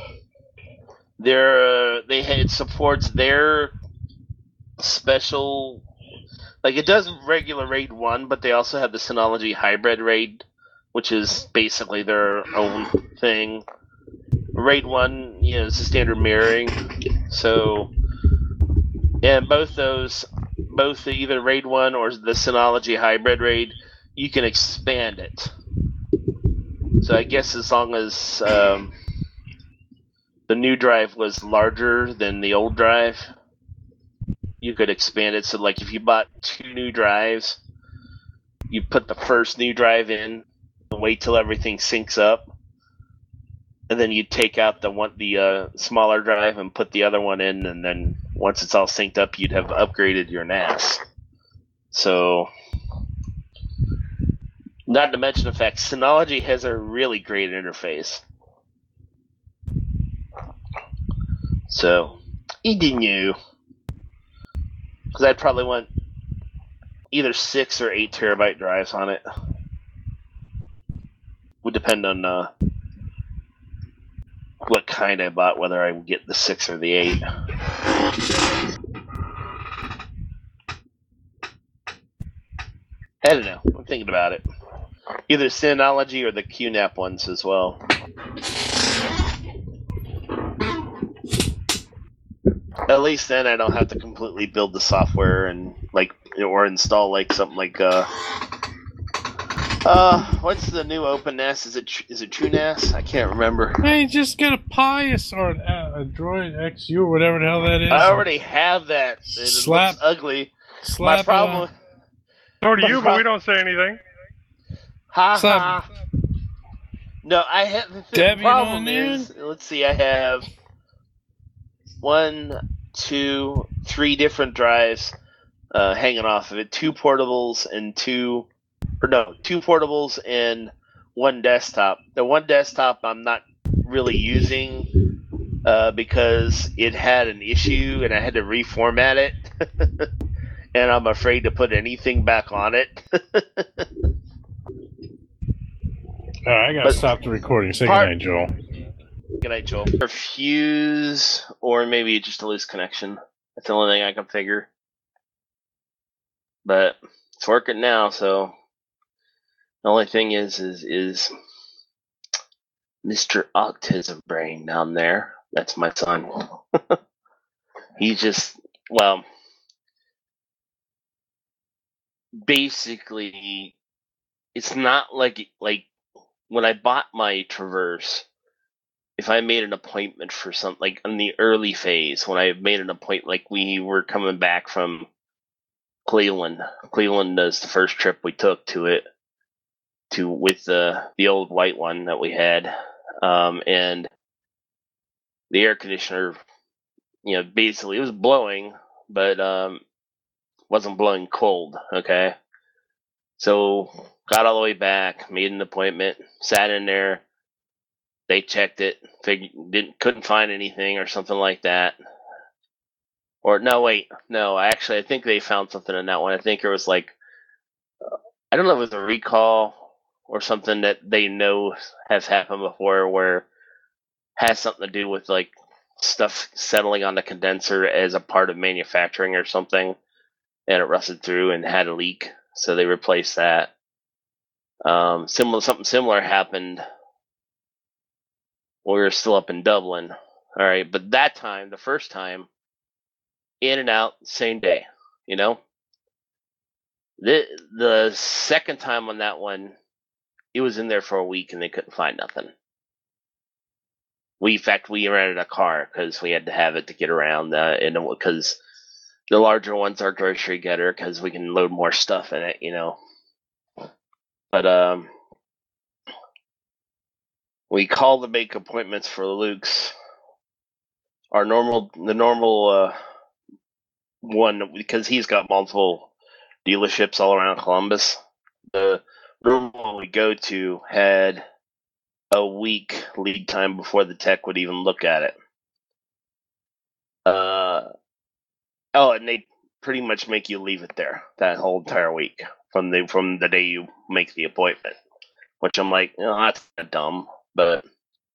it supports their special, like it does regular RAID 1, but they also have the Synology hybrid RAID, which is basically their own thing. RAID 1, is the standard mirroring, so And both the either RAID 1 or the Synology Hybrid RAID, you can expand it. So I guess as long as the new drive was larger than the old drive, you could expand it. So like if you bought 2 new drives, you put the first new drive in and wait till everything syncs up, and then you take out the smaller drive and put the other one in, and then once it's all synced up, you'd have upgraded your NAS. So, not to mention the fact Synology has a really great interface. So, he knew. Because I'd probably want either 6 or 8 terabyte drives on it. Would depend on what kind I bought, whether I would get the 6 or the 8. I don't know. I'm thinking about it. Either Synology or the QNAP ones as well. At least then I don't have to completely build the software and or install something like what's the new OpenNAS? Is it TrueNAS? I can't remember. Hey, you just get a Pius or a Droid XU or whatever the hell that is. I already have that. It looks ugly. Slap My problem. So do you, but we don't say anything. Ha ha. No, I have. The problem is, let's see. I have 1, 2, 3 different drives hanging off of it. 2 portables and 2 portables and 1 desktop. The 1 desktop I'm not really using because it had an issue and I had to reformat it. And I'm afraid to put anything back on it. Alright, I gotta stop the recording. Say goodnight, Joel. Good night, Joel. Or fuse, or maybe just a loose connection. That's the only thing I can figure. But it's working now, so the only thing is Mr. Autism Brain down there. That's my son. He just, well, basically, it's not like when I bought my Traverse, if I made an appointment for something, like in the early phase, when I made an appointment, like we were coming back from Cleveland. Cleveland is the first trip we took with the old white one that we had, and the air conditioner, basically it was blowing, but wasn't blowing cold. Okay, so got all the way back, made an appointment, sat in there. They checked it, couldn't find anything or something like that. Or actually, I think they found something in that one. I think it was I don't know if it was a recall or something that they know has happened before, where has something to do with stuff settling on the condenser as a part of manufacturing or something, and it rusted through and had a leak, so they replaced that. Something similar happened when we were still up in Dublin. All right, but that time, the first time, in and out, same day. The second time on that one, it was in there for a week and they couldn't find nothing. In fact, we rented a car because we had to have it to get around, because the larger ones are grocery getter because we can load more stuff in it, But we call to make appointments for Luke's. The normal one, because he's got multiple dealerships all around Columbus. The normal one we go to had a week lead time before the tech would even look at it. And they pretty much make you leave it there that whole entire week from the day you make the appointment. Which I'm like, that's kind of dumb. But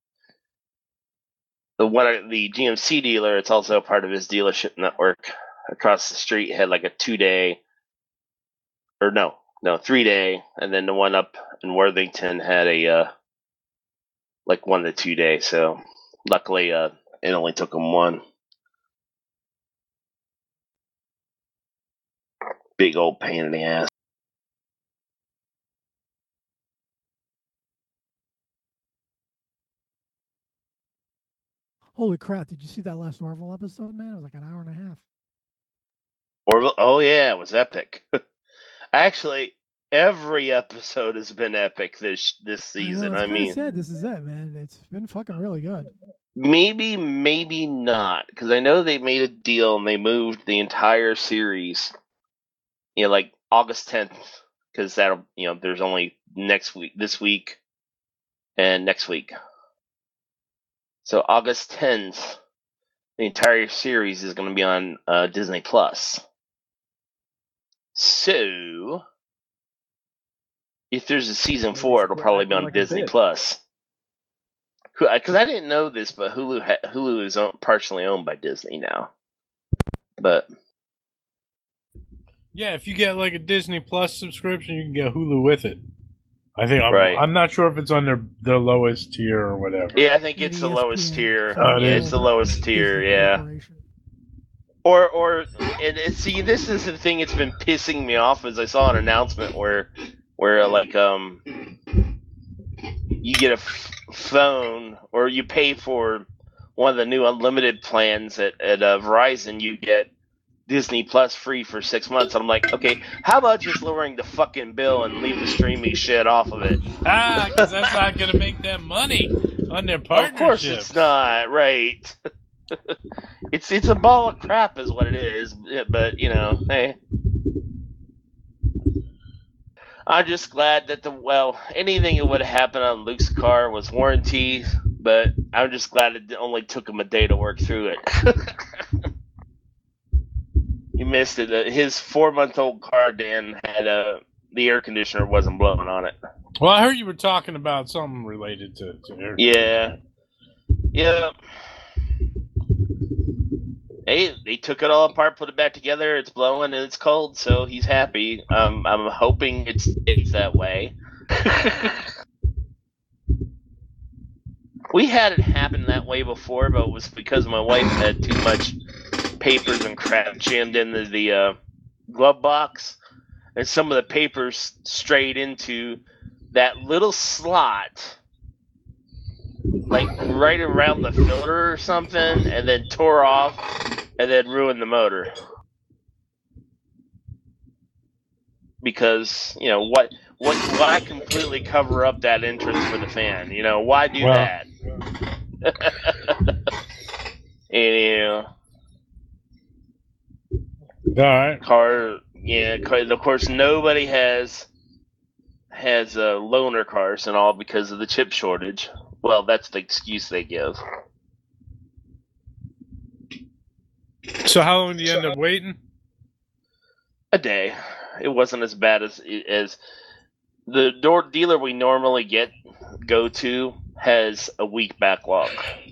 the GMC dealer, it's also a part of his dealership network. Across the street had a 2-day, or no, 3-day, and then the one up in Worthington had a 1 to 2 day. So luckily, it only took him one. Big old pain in the ass. Holy crap! Did you see that last Marvel episode, man? It was like an hour and a half. Orville, oh yeah, it was epic. Actually, every episode has been epic this season. I mean, said this is it, man. It's been fucking really good. maybe not, because I know they made a deal and they moved the entire series. Like August 10th, because that'll there's only this week, and next week. So August 10th, the entire series is going to be on Disney Plus. So, if there's a season 4, it'll probably be on Disney Plus. Because I didn't know this, but Hulu is partially owned by Disney now. But yeah, if you get like a Disney Plus subscription, you can get Hulu with it. I think I'm not sure if it's on their lowest tier or whatever. Yeah, I think it's the lowest tier. Oh, yeah, it's the lowest tier. Yeah. And see, this is the thing that's been pissing me off. Is I saw an announcement where like you get a phone or you pay for one of the new unlimited plans at Verizon, you get Disney Plus free for 6 months. I'm like, okay, how about just lowering the fucking bill and leave the streaming shit off of it? Because that's not going to make them money on their partnership. Of course it's not, right? It's a ball of crap is what it is, but, hey. I'm just glad that anything that would have happened on Luke's car was warranty, but I'm just glad it only took him a day to work through it. He missed it. His 4-month-old car, Dan, had the air conditioner wasn't blowing on it. Well, I heard you were talking about something related to air. Yeah. They took it all apart, put it back together. It's blowing and it's cold, so he's happy. I'm hoping it's that way. We had it happen that way before, but it was because my wife had too much papers and crap jammed into the glove box, and some of the papers strayed into that little slot, like right around the filter or something, and then tore off, and then ruined the motor. Because why completely cover up that entrance for the fan? Why do that? All right. Car, yeah. Of course, nobody has loaner cars and all because of the chip shortage. Well, that's the excuse they give. So how long do you end up waiting? A day. It wasn't as bad as the dealer we normally go to has a week backlog.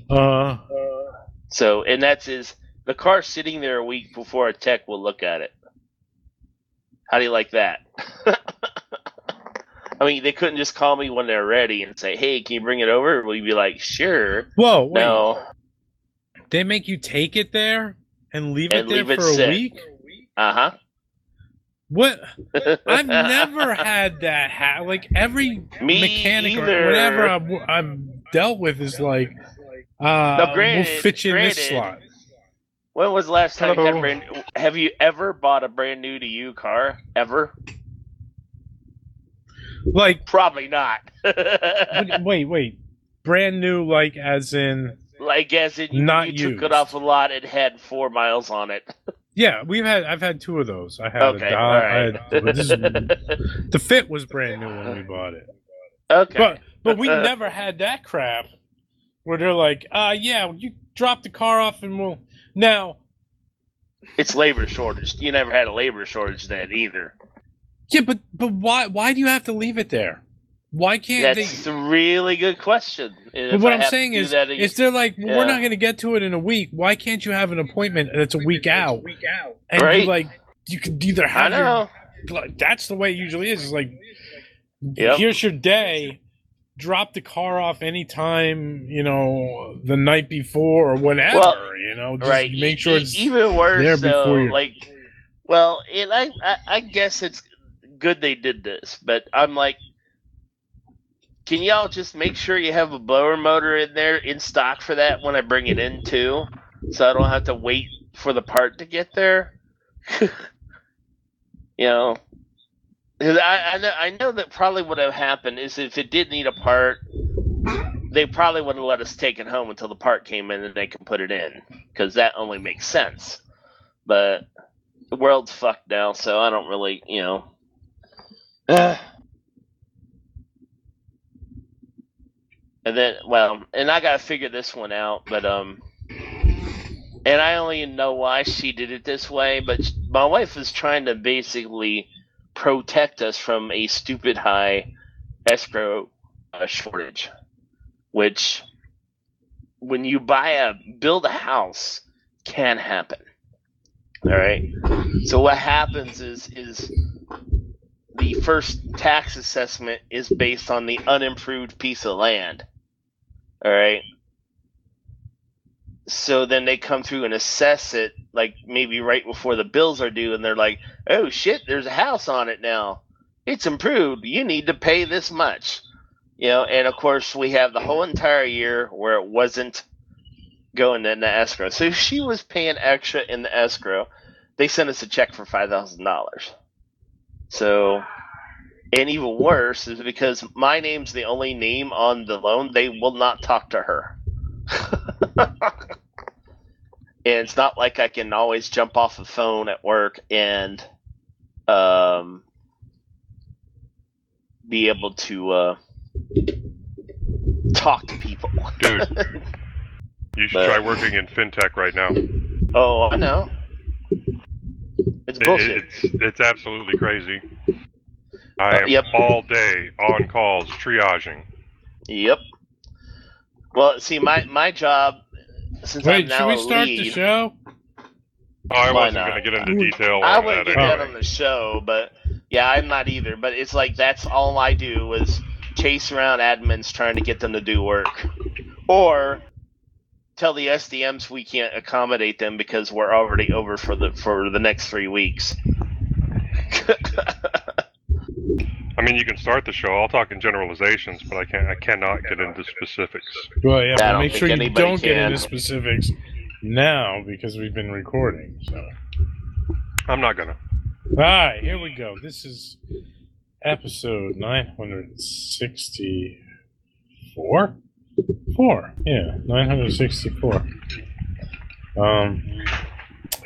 So, and that's the car sitting there a week before a tech will look at it. How do you like that? I mean, they couldn't just call me when they're ready and say, "Hey, can you bring it over?" Will you be like, "Sure"? Whoa, wait. No. They make you take it there and leave it there for sit. a week? Uh-huh. What? I've never had that. Like every mechanic either. or whatever I've dealt with is like, we'll fit you in this slot. When was the last time you had have you ever bought a brand new to you car? Ever? Like probably not. wait. Brand new, like as in? Like as in not you took it off a lot. It had 4 miles on it. Yeah, I've had 2 of those. I had okay, all right. The Fit was brand new when we bought it. Okay, but we never had that crap where they're like, yeah, you drop the car off and we'll now. It's labor shortage. You never had a labor shortage then either. Yeah, but why do you have to leave it there? Why can't That's a really good question. But what I'm saying is they're like, we're not going to get to it in a week. Why can't you have an appointment that's a week out? And right? You could either have that's the way it usually is. It's like, here's your day. Drop the car off anytime, the night before or whatever, just make sure it's even worse there before like Well, and I guess it's good they did this, but I'm like, can y'all just make sure you have a blower motor in there in stock for that when I bring it in too, so I don't have to wait for the part to get there? You know, 'cause I know that probably would have happened is if it did need a part, they probably would have let us take it home until the part came in and they could put it in, because that only makes sense. But the world's fucked now, so I don't really, you know. And then, well, and I gotta figure this one out, but and I only know why she did it this way, but my wife is trying to basically protect us from a stupid high escrow shortage, which when you build a house can happen. All right. So what happens is the first tax assessment is based on the unimproved piece of land. All right. So then they come through and assess it, like maybe right before the bills are due, and they're like, "Oh shit, there's a house on it now. It's improved. You need to pay this much." You know, and of course we have the whole entire year where it wasn't going in the escrow. So if she was paying extra in the escrow, they sent us a check for $5,000. So, and even worse is because my name's the only name on the loan, they will not talk to her. And it's not like I can always jump off the phone at work and be able to talk to people. Dude, you should try working in fintech right now. Oh, I know. It's bullshit. It's absolutely crazy. I am all day on calls, triaging. Yep. Well, see, my job, since I'm now should we a start lead, the show? Oh, I wasn't going to get into detail I on wouldn't that. get that on the show, but yeah, I'm not either. But it's like that's all I do is chase around admins trying to get them to do work, or tell the SDMs we can't accommodate them because we're already over for the next 3 weeks. I mean, you can start the show. I'll talk in generalizations, but I cannot get into specifics. Well, yeah, I but don't make think sure you anybody don't get can. into specifics now because we've been recording. So I'm not gonna. All right, here we go. This is episode 964. 964.